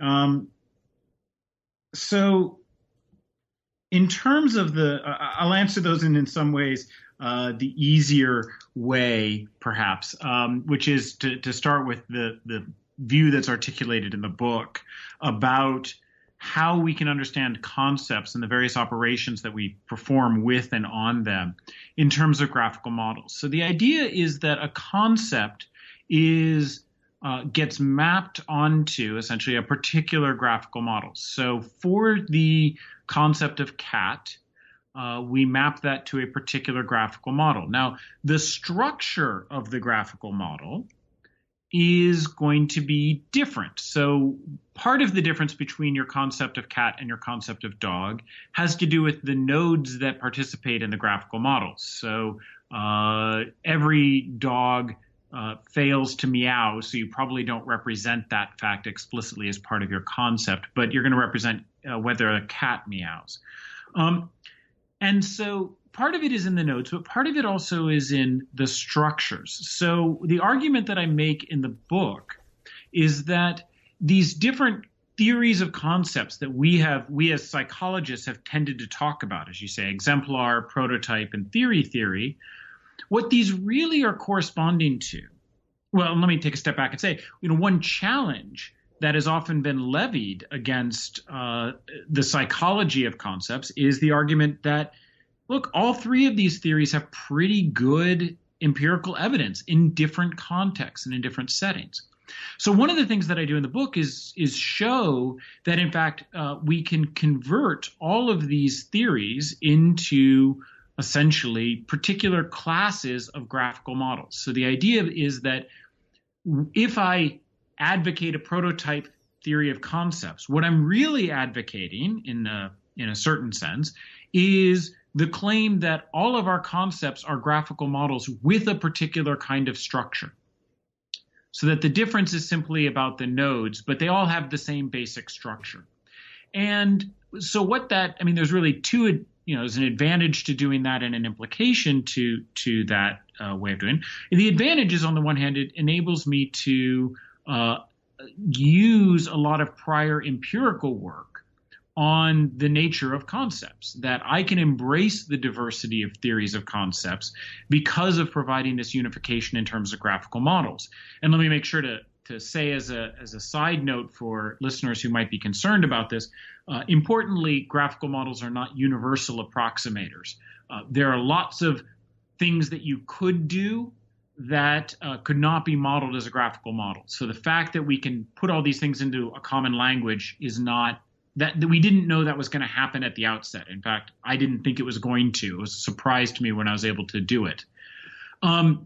So in terms of I'll answer those in some ways the easier way, perhaps, which is to start with the view that's articulated in the book about how we can understand concepts and the various operations that we perform with and on them in terms of graphical models. So the idea is that a concept gets mapped onto essentially a particular graphical model. So for the concept of cat, we map that to a particular graphical model. Now, the structure of the graphical model is going to be different. So part of the difference between your concept of cat and your concept of dog has to do with the nodes that participate in the graphical model. So every dog fails to meow, so you probably don't represent that fact explicitly as part of your concept, but you're going to represent whether a cat meows. And so part of it is in the nodes, but part of it also is in the structures. So the argument that I make in the book is that these different theories of concepts that we as psychologists have tended to talk about, as you say, exemplar, prototype, and theory, what these really are corresponding to. Well, let me take a step back and say, one challenge that has often been levied against the psychology of concepts is the argument that, look, all three of these theories have pretty good empirical evidence in different contexts and in different settings. So one of the things that I do in the book is show that, in fact, we can convert all of these theories into essentially particular classes of graphical models. So the idea is that if I advocate a prototype theory of concepts, what I'm really advocating in a certain sense is the claim that all of our concepts are graphical models with a particular kind of structure. So that the difference is simply about the nodes, but they all have the same basic structure. And so there's really two, there's an advantage to doing that and an implication to that way of doing it. The advantage is, on the one hand, it enables me to use a lot of prior empirical work on the nature of concepts, that I can embrace the diversity of theories of concepts because of providing this unification in terms of graphical models. And let me make sure to say as a side note for listeners who might be concerned about this, importantly, graphical models are not universal approximators. There are lots of things that you could do that could not be modeled as a graphical model. So the fact that we can put all these things into a common language is not that we didn't know that was going to happen at the outset. In fact, I didn't think it was going to. It was a surprise to me when I was able to do it. And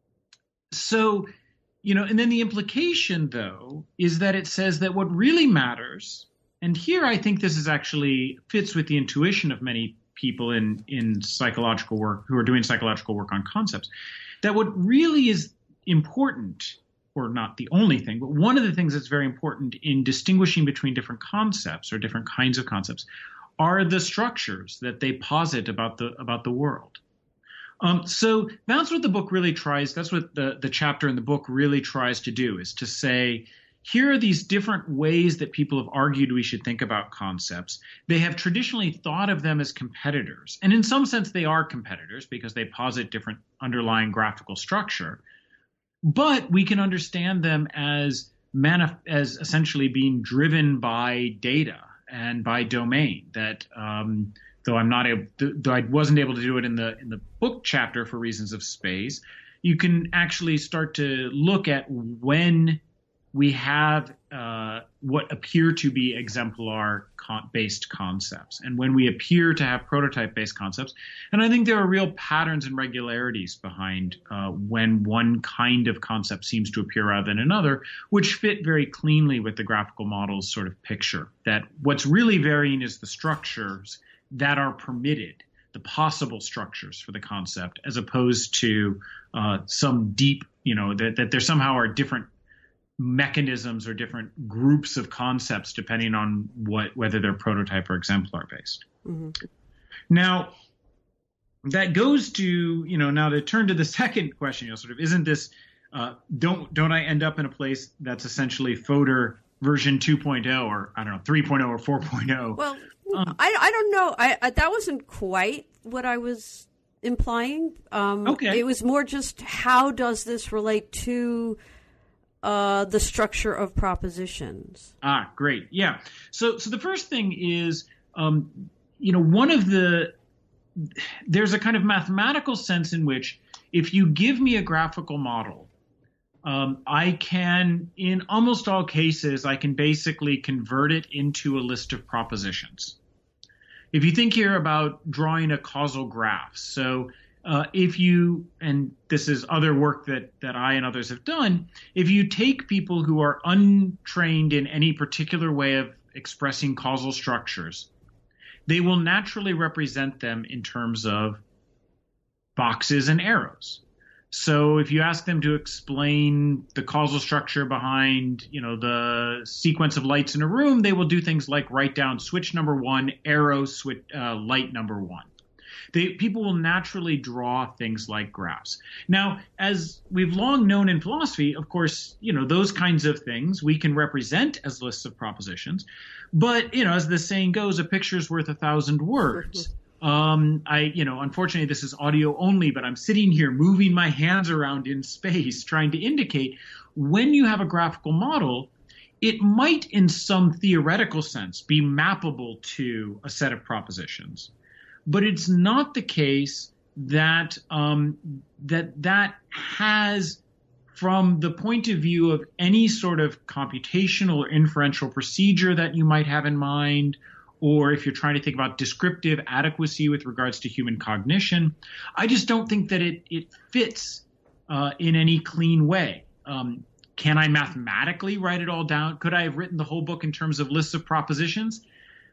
then the implication, though, is that it says that what really matters, and here I think this is actually fits with the intuition of many people in psychological work who are doing psychological work on concepts, that what really is important, or not the only thing, but one of the things that's very important in distinguishing between different concepts or different kinds of concepts are the structures that they posit about the world. So that's what the book really tries. That's what the chapter in the book really tries to do, is to say, here are these different ways that people have argued we should think about concepts. They have traditionally thought of them as competitors. And in some sense, they are competitors because they posit different underlying graphical structure. But we can understand them as essentially being driven by data and by domain. That though I wasn't able to do it in the book chapter for reasons of space, you can actually start to look at when we have what appear to be exemplar-based concepts and when we appear to have prototype-based concepts. And I think there are real patterns and regularities behind when one kind of concept seems to appear rather than another, which fit very cleanly with the graphical model's sort of picture, that what's really varying is the structures that are permitted, the possible structures for the concept, as opposed to some deep, that there somehow are different mechanisms or different groups of concepts depending on whether they're prototype or exemplar based. Mm-hmm. Now, that goes to, now to turn to the second question, sort of, isn't this, don't I end up in a place that's essentially Fodor version 2.0 or, I don't know, 3.0 or 4.0? Well, I don't know. That wasn't quite what I was implying. Okay. It was more just how does this relate to the structure of propositions? Great. Yeah. So the first thing is, there's a kind of mathematical sense in which if you give me a graphical model, I can, in almost all cases, I can basically convert it into a list of propositions. If you think here about drawing a causal graph, so if you, and this is other work that I and others have done, if you take people who are untrained in any particular way of expressing causal structures, they will naturally represent them in terms of boxes and arrows. So if you ask them to explain the causal structure behind, the sequence of lights in a room, they will do things like write down switch number 1, arrow, switch, light number 1. People will naturally draw things like graphs. Now, as we've long known in philosophy, of course, those kinds of things we can represent as lists of propositions. But, as the saying goes, a picture's worth 1,000 words. Unfortunately, this is audio only, but I'm sitting here moving my hands around in space trying to indicate when you have a graphical model, it might in some theoretical sense be mappable to a set of propositions. But it's not the case that that has, from the point of view of any sort of computational or inferential procedure that you might have in mind, or if you're trying to think about descriptive adequacy with regards to human cognition, I just don't think that it fits in any clean way. Can I mathematically write it all down? Could I have written the whole book in terms of lists of propositions?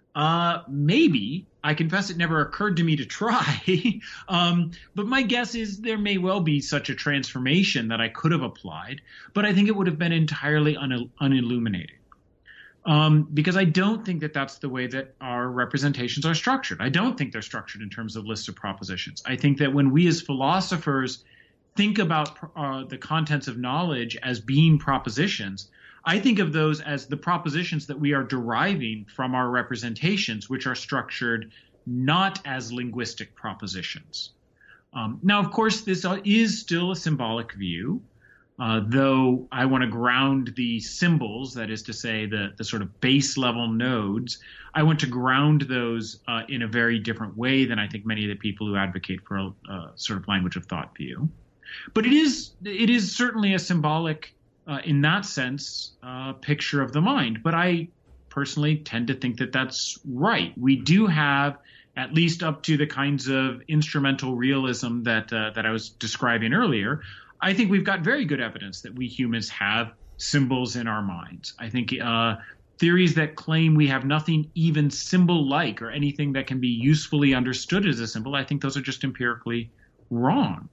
Maybe. I confess it never occurred to me to try. But my guess is there may well be such a transformation that I could have applied, but I think it would have been entirely unilluminating. Because I don't think that that's the way that our representations are structured. I don't think they're structured in terms of lists of propositions. I think that when we as philosophers think about the contents of knowledge as being propositions, I think of those as the propositions that we are deriving from our representations, which are structured not as linguistic propositions. Now, of course, this is still a symbolic view, though I want to ground the symbols, that is to say the sort of base level nodes, I want to ground those in a very different way than I think many of the people who advocate for a sort of language of thought view. But it is certainly a symbolic, in that sense, picture of the mind. But I personally tend to think that that's right. We do have, at least up to the kinds of instrumental realism that I was describing earlier, I think we've got very good evidence that we humans have symbols in our minds. I think theories that claim we have nothing even symbol-like or anything that can be usefully understood as a symbol, I think those are just empirically wrong.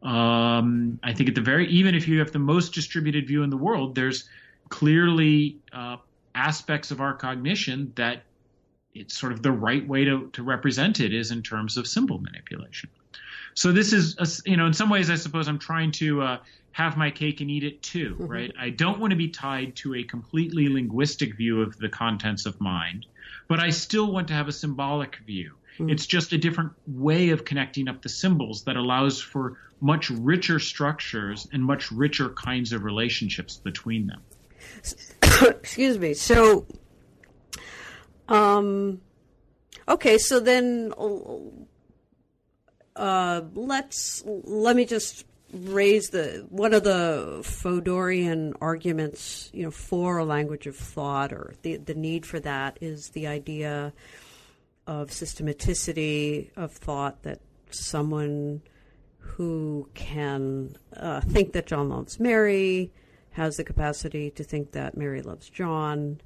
I think even if you have the most distributed view in the world, there's clearly aspects of our cognition that it's sort of the right way to represent it is in terms of symbol manipulation. So this is, in some ways, I suppose I'm trying to have my cake and eat it too, right? I don't want to be tied to a completely linguistic view of the contents of mind, but I still want to have a symbolic view. It's just a different way of connecting up the symbols that allows for much richer structures and much richer kinds of relationships between them. Excuse me. So, okay, so then let me just raise one of the Fodorian arguments, for a language of thought, or the need for that, is the idea of systematicity of thought, that someone who can think that John loves Mary has the capacity to think that Mary loves John.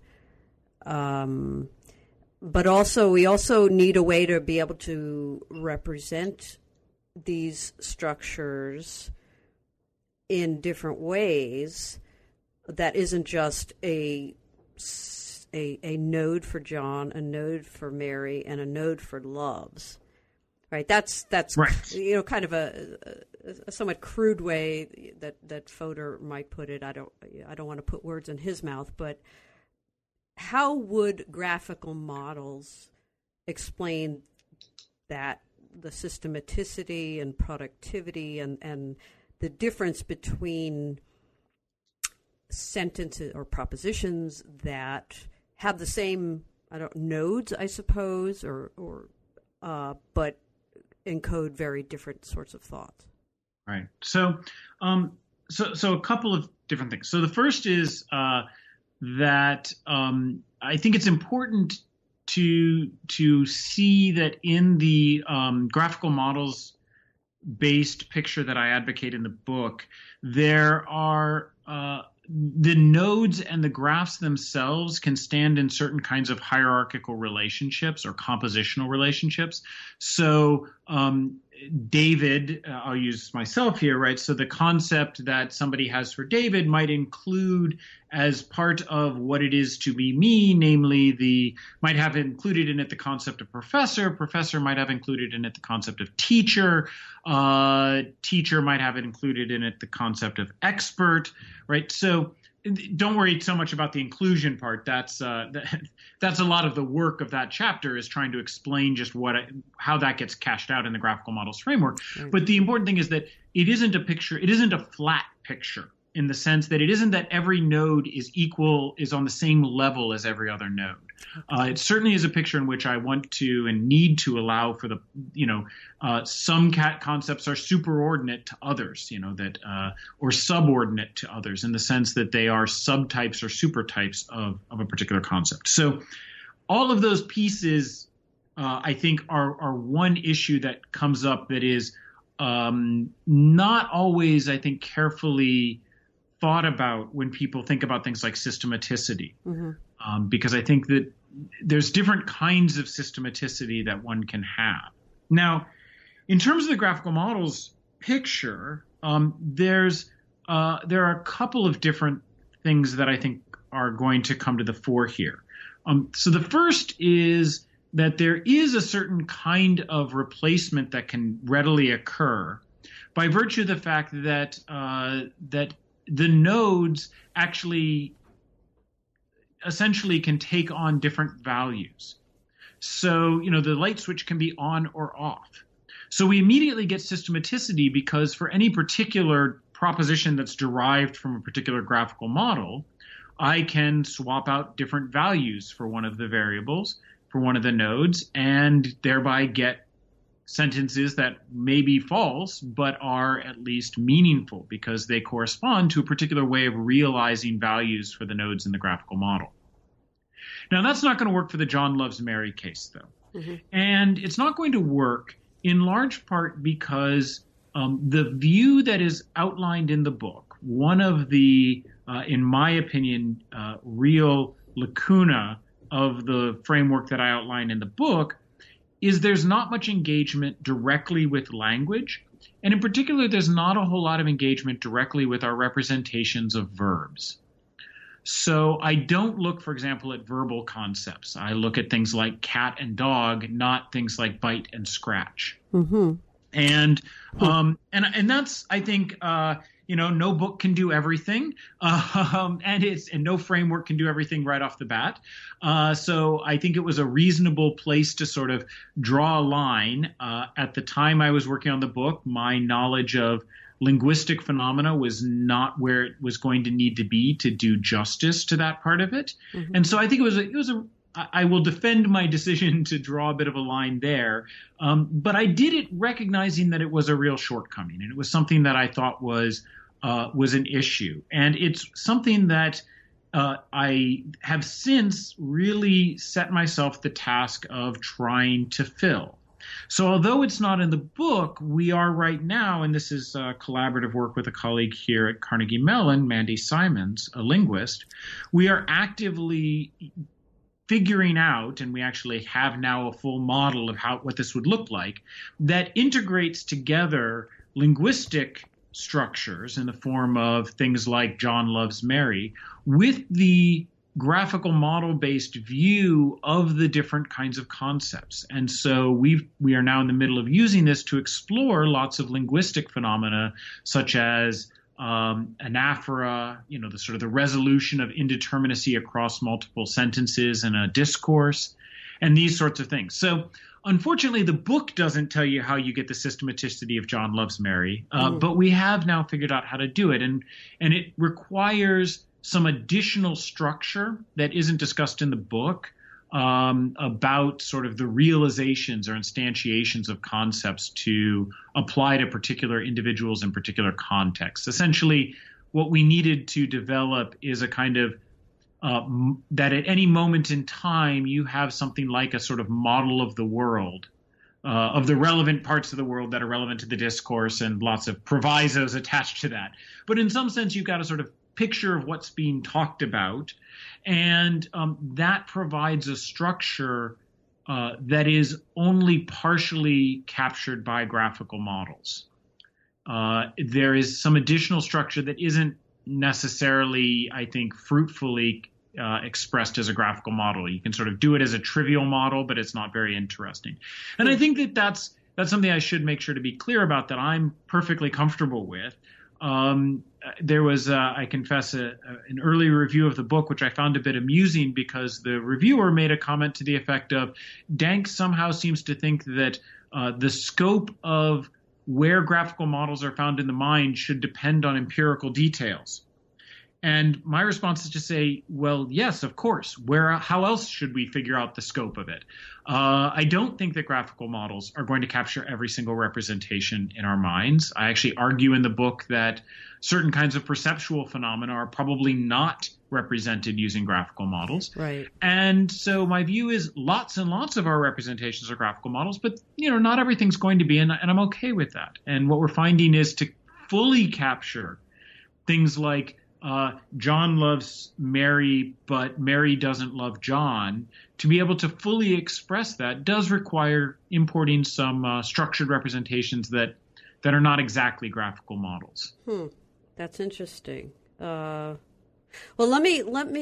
But also, we also need a way to be able to represent these structures in different ways that isn't just a node for John, a node for Mary, and a node for loves. Right? That's right. Kind of a somewhat crude way that Fodor might put it. I don't want to put words in his mouth, but how would graphical models explain that, the systematicity and productivity and the difference between sentences or propositions that have the same nodes, I suppose, or but encode very different sorts of thoughts? Right. So a couple of different things. So the first is that I think it's important to see that in the graphical models based picture that I advocate in the book, there are the nodes and the graphs themselves can stand in certain kinds of hierarchical relationships or compositional relationships. So David, I'll use myself here, right? So the concept that somebody has for David might include as part of what it is to be me, namely might have included in it the concept of professor. Professor might have included in it the concept of teacher. Teacher might have included in it the concept of expert, right? So don't worry so much about the inclusion part. That's a lot of the work of that chapter, is trying to explain just how that gets cashed out in the graphical models framework. Mm-hmm. But the important thing is that it isn't a picture. It isn't a flat picture, in the sense that it isn't that every node is on the same level as every other node. It certainly is a picture in which I want to and need to allow for some concepts are superordinate to others, or subordinate to others, in the sense that they are subtypes or supertypes of a particular concept. So all of those pieces, I think, are one issue that comes up that is not always, I think, carefully thought about when people think about things like systematicity. Mm-hmm. Because I think that there's different kinds of systematicity that one can have. Now, in terms of the graphical models picture, there are a couple of different things that I think are going to come to the fore here. So the first is that there is a certain kind of replacement that can readily occur by virtue of the fact that the nodes actually essentially can take on different values. So, the light switch can be on or off. So we immediately get systematicity, because for any particular proposition that's derived from a particular graphical model, I can swap out different values for one of the variables, for one of the nodes, and thereby get sentences that may be false, but are at least meaningful because they correspond to a particular way of realizing values for the nodes in the graphical model. Now, that's not going to work for the John loves Mary case, though. Mm-hmm. And it's not going to work in large part because the view that is outlined in the book, one of the, in my opinion, real lacuna of the framework that I outline in the book, is there's not much engagement directly with language. And in particular, there's not a whole lot of engagement directly with our representations of verbs. So I don't look, for example, at verbal concepts. I look at things like cat and dog, not things like bite and scratch. Mm-hmm. And that's, I think, no book can do everything, and no framework can do everything right off the bat. So I think it was a reasonable place to sort of draw a line. At the time I was working on the book, my knowledge of linguistic phenomena was not where it was going to need to be to do justice to that part of it. Mm-hmm. And so I think it was a I will defend my decision to draw a bit of a line there. But I did it recognizing that it was a real shortcoming, and it was something that I thought was an issue. And it's something that I have since really set myself the task of trying to fill. So although it's not in the book, we are right now, and this is collaborative work with a colleague here at Carnegie Mellon, Mandy Simons, a linguist, we are actively figuring out, and we actually have now a full model of what this would look like, that integrates together linguistic structures in the form of things like John Loves Mary with the graphical model-based view of the different kinds of concepts. And so we are now in the middle of using this to explore lots of linguistic phenomena, such as anaphora, the sort of the resolution of indeterminacy across multiple sentences in a discourse, and these sorts of things. So unfortunately, the book doesn't tell you how you get the systematicity of John Loves Mary, but we have now figured out how to do it. And it requires some additional structure that isn't discussed in the book about sort of the realizations or instantiations of concepts to apply to particular individuals in particular contexts. Essentially, what we needed to develop is a kind of that at any moment in time, you have something like a sort of model of the world, of the relevant parts of the world that are relevant to the discourse, and lots of provisos attached to that. But in some sense, you've got a sort of picture of what's being talked about, and that provides a structure that is only partially captured by graphical models. There is some additional structure that isn't necessarily, I think, fruitfully expressed as a graphical model. You can sort of do it as a trivial model, but it's not very interesting. And I think that that's something I should make sure to be clear about, that I'm perfectly comfortable with. There was, I confess, an early review of the book, which I found a bit amusing, because the reviewer made a comment to the effect of, Dank somehow seems to think that the scope of where graphical models are found in the mind should depend on empirical details. And my response is to say, well, yes, of course. How else should we figure out the scope of it? I don't think that graphical models are going to capture every single representation in our minds. I actually argue in the book that certain kinds of perceptual phenomena are probably not represented using graphical models. Right. And so my view is lots and lots of our representations are graphical models, but not everything's going to be, and I'm okay with that. And what we're finding is to fully capture things like John loves Mary, but Mary doesn't love John. To be able to fully express that does require importing some structured representations that are not exactly graphical models. That's interesting. Well, let me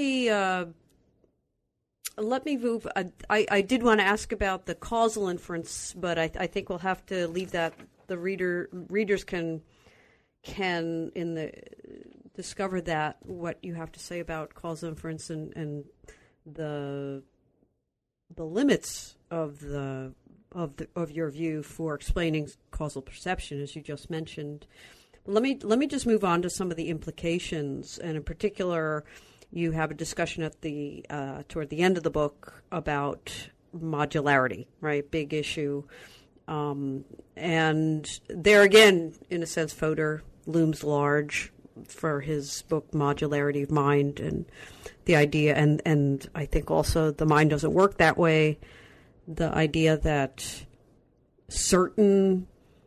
move. I did want to ask about the causal inference, but I think we'll have to leave that. The readers can discover that, what you have to say about causal inference and the limits of your view for explaining causal perception, as you just mentioned. Let me just move on to some of the implications, and in particular, you have a discussion at the toward the end of the book about modularity, right? Big issue, and there again, in a sense, Fodor looms large for his book Modularity of Mind, and the idea, and I think also the mind doesn't work that way. The idea that certain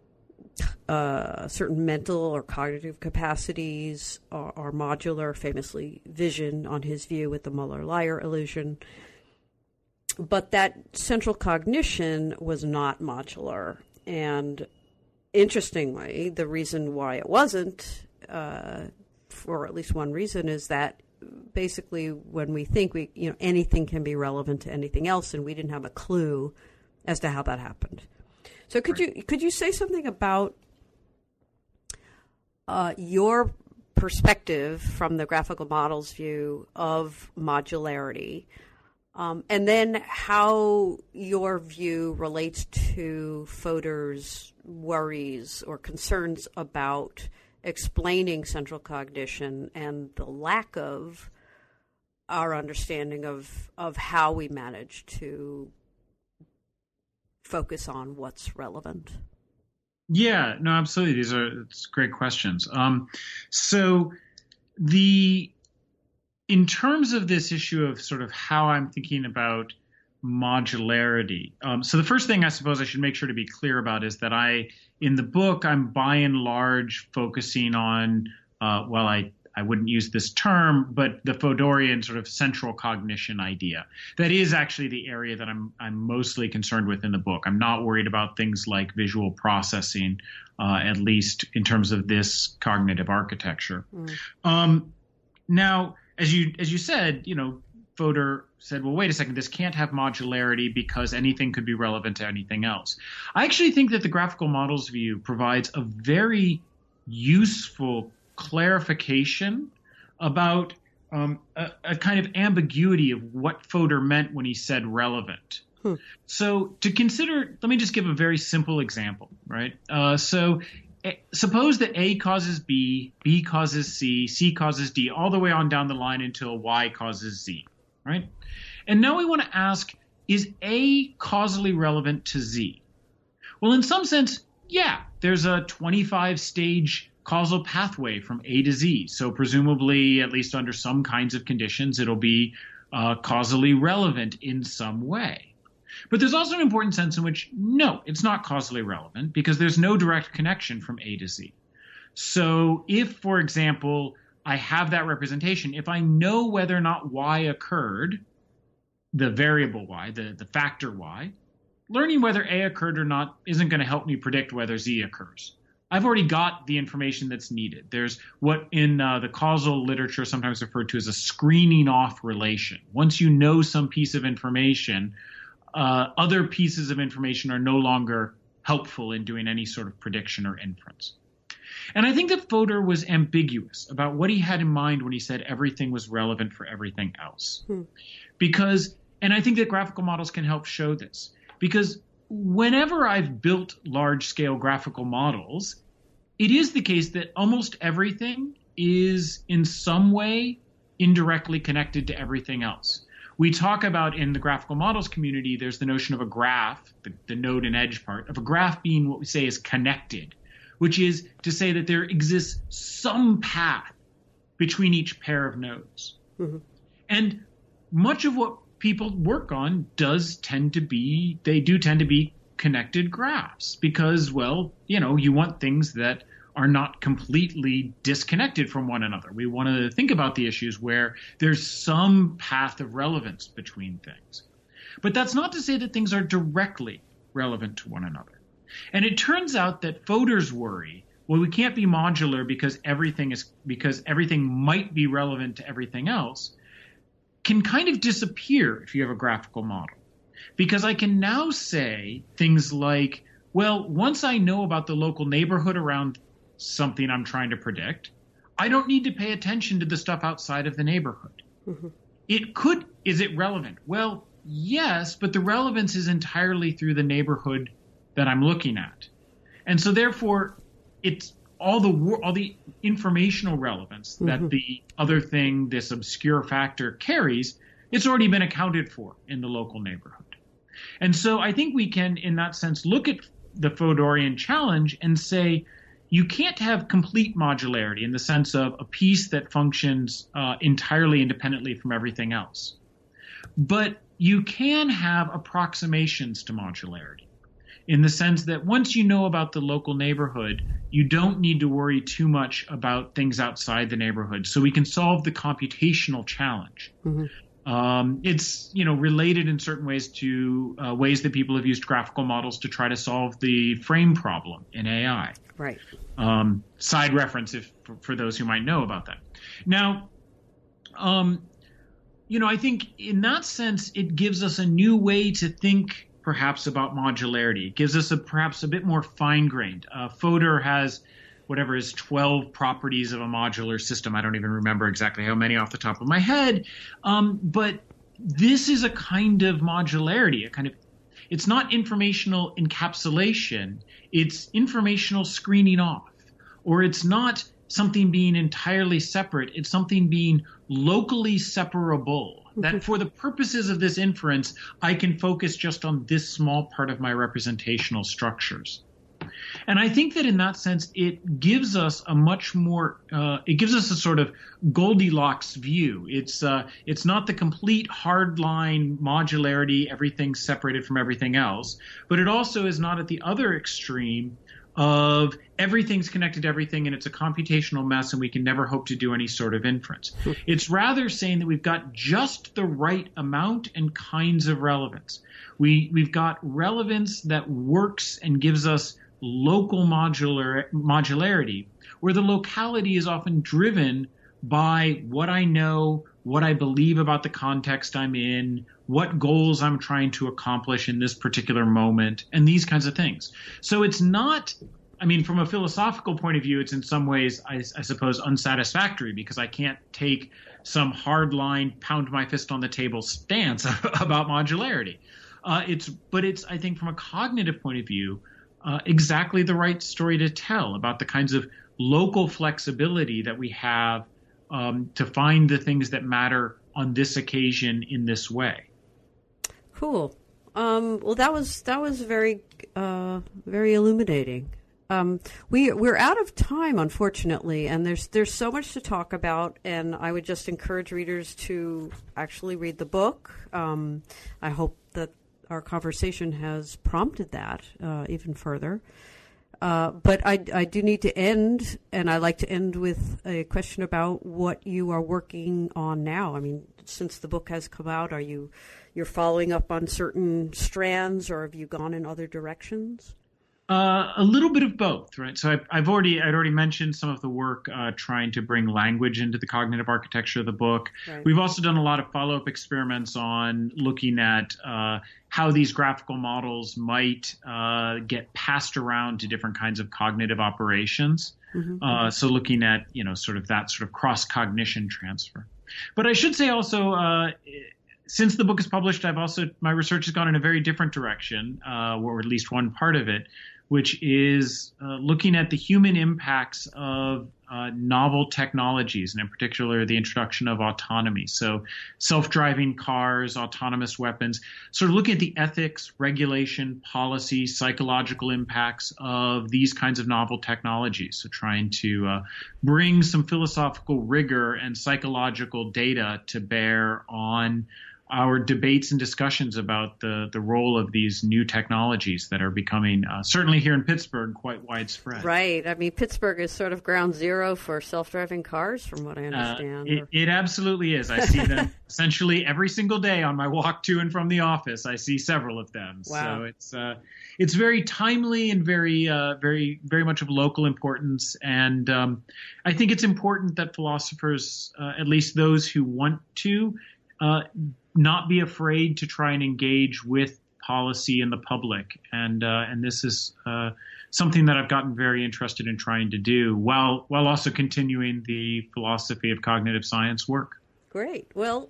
mental or cognitive capacities are modular, famously vision on his view with the Muller-Lyer illusion, but that central cognition was not modular. And interestingly, the reason why it wasn't, for at least one reason, is that basically when we think anything can be relevant to anything else, and we didn't have a clue as to how that happened. So could you say something about your perspective from the graphical model's view of modularity, and then how your view relates to Fodor's worries or concerns about explaining central cognition and the lack of our understanding of how we manage to focus on what's relevant? Yeah, no, absolutely. It's great questions. So in terms of this issue of sort of how I'm thinking about modularity. So the first thing I suppose I should make sure to be clear about is that in the book, I'm by and large focusing on, I wouldn't use this term, but the Fodorian sort of central cognition idea. That is actually the area that I'm mostly concerned with in the book. I'm not worried about things like visual processing, at least in terms of this cognitive architecture. Now, as you said, Fodor said, well, wait a second, this can't have modularity because anything could be relevant to anything else. I actually think that the graphical models view provides a very useful clarification about a kind of ambiguity of what Fodor meant when he said relevant. So to consider, let me just give a very simple example, right? So suppose that A causes B, B causes C, C causes D, all the way on down the line until Y causes Z, right? And now we want to ask, is A causally relevant to Z? Well, in some sense, yeah, there's a 25-stage causal pathway from A to Z. So presumably, at least under some kinds of conditions, it'll be causally relevant in some way. But there's also an important sense in which, no, it's not causally relevant because there's no direct connection from A to Z. So if, for example, I have that representation, if I know whether or not Y occurred, the variable Y, the factor Y, learning whether A occurred or not isn't going to help me predict whether Z occurs. I've already got the information that's needed. There's what in the causal literature sometimes referred to as a screening off relation. Once you know some piece of information, other pieces of information are no longer helpful in doing any sort of prediction or inference. And I think that Fodor was ambiguous about what he had in mind when he said everything was relevant for everything else. Because, and I think that graphical models can help show this, because whenever I've built large-scale graphical models, it is the case that almost everything is in some way indirectly connected to everything else. We talk about in the graphical models community, there's the notion of a graph, the node and edge part, of a graph being what we say is connected, which is to say that there exists some path between each pair of nodes. And much of what people work on do tend to be connected graphs because, well, you want things that are not completely disconnected from one another. We want to think about the issues where there's some path of relevance between things. But that's not to say that things are directly relevant to one another. And it turns out that Fodor's worry, well, we can't be modular because everything might be relevant to everything else, can kind of disappear if you have a graphical model. Because I can now say things like, well, once I know about the local neighborhood around something I'm trying to predict, I don't need to pay attention to the stuff outside of the neighborhood. Is it relevant? Well, yes, but the relevance is entirely through the neighborhood that I'm looking at. And so therefore, it's all the informational relevance that the other thing, this obscure factor carries, it's already been accounted for in the local neighborhood. And so I think we can, in that sense, look at the Fodorian challenge and say, you can't have complete modularity in the sense of a piece that functions entirely independently from everything else. But you can have approximations to modularity in the sense that once you know about the local neighborhood, you don't need to worry too much about things outside the neighborhood. So we can solve the computational challenge. It's related in certain ways to ways that people have used graphical models to try to solve the frame problem in AI. Right. Side reference for those who might know about that. Now, I think in that sense, it gives us a new way to think perhaps about modularity. It gives us perhaps a bit more fine-grained. Fodor has whatever is 12 properties of a modular system. I don't even remember exactly how many off the top of my head. But this is a kind of modularity, it's not informational encapsulation, it's informational screening off. Or it's not something being entirely separate. It's something being locally separable. That for the purposes of this inference, I can focus just on this small part of my representational structures. And I think that in that sense, it gives us a much more, it gives us a sort of Goldilocks view. It's not the complete hardline modularity, everything separated from everything else, but it also is not at the other extreme of everything's connected to everything and it's a computational mess and we can never hope to do any sort of inference. It's rather saying that we've got just the right amount and kinds of relevance. We've got relevance that works and gives us local modularity, where the locality is often driven by what I know, what I believe about the context I'm in, what goals I'm trying to accomplish in this particular moment, and these kinds of things. So it's not, I mean, from a philosophical point of view, it's in some ways, I suppose, unsatisfactory because I can't take some hard line, pound my fist on the table stance about modularity. But it's, I think, from a cognitive point of view, exactly the right story to tell about the kinds of local flexibility that we have to find the things that matter on this occasion in this way. Cool. Well, that was very very illuminating. We're out of time, unfortunately, and there's so much to talk about. And I would just encourage readers to actually read the book. I hope that our conversation has prompted that even further. But I do need to end, and I like to end with a question about what you are working on now. I mean, since the book has come out, you're following up on certain strands, or have you gone in other directions? A little bit of both, right? So I'd already mentioned some of the work trying to bring language into the cognitive architecture of the book. Right. We've also done a lot of follow-up experiments on looking at how these graphical models might get passed around to different kinds of cognitive operations. Mm-hmm. So looking at, sort of that sort of cross-cognition transfer. But I should say also, since the book is published, my research has gone in a very different direction, or at least one part of it, which is looking at the human impacts of novel technologies, and in particular, the introduction of autonomy. So self-driving cars, autonomous weapons, sort of looking at the ethics, regulation, policy, psychological impacts of these kinds of novel technologies. So trying to bring some philosophical rigor and psychological data to bear on our debates and discussions about the role of these new technologies that are becoming, certainly here in Pittsburgh, quite widespread. Right. I mean, Pittsburgh is sort of ground zero for self-driving cars, from what I understand. It absolutely is. I see them essentially every single day on my walk to and from the office. I see several of them. Wow. So it's very timely and very, very, very much of local importance. And I think it's important that philosophers, at least those who want to, not be afraid to try and engage with policy and the public. And this is something that I've gotten very interested in trying to do while also continuing the philosophy of cognitive science work. Great. Well,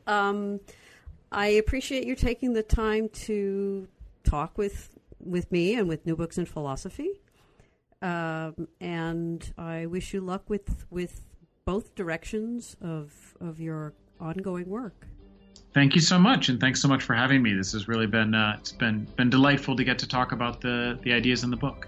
I appreciate you taking the time to talk with me and with New Books in Philosophy. And I wish you luck with both directions of your ongoing work. Thank you so much, and thanks so much for having me. This has really been it's been delightful to get to talk about the ideas in the book.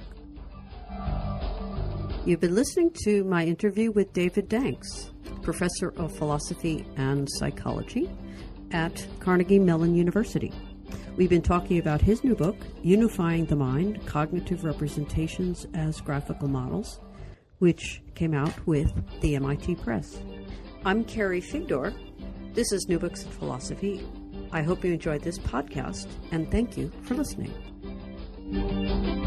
You've been listening to my interview with David Danks, professor of philosophy and psychology at Carnegie Mellon University. We've been talking about his new book, Unifying the Mind: Cognitive Representations as Graphical Models, which came out with the MIT Press. I'm Carrie Figdor. This is New Books in Philosophy. I hope you enjoyed this podcast, and thank you for listening.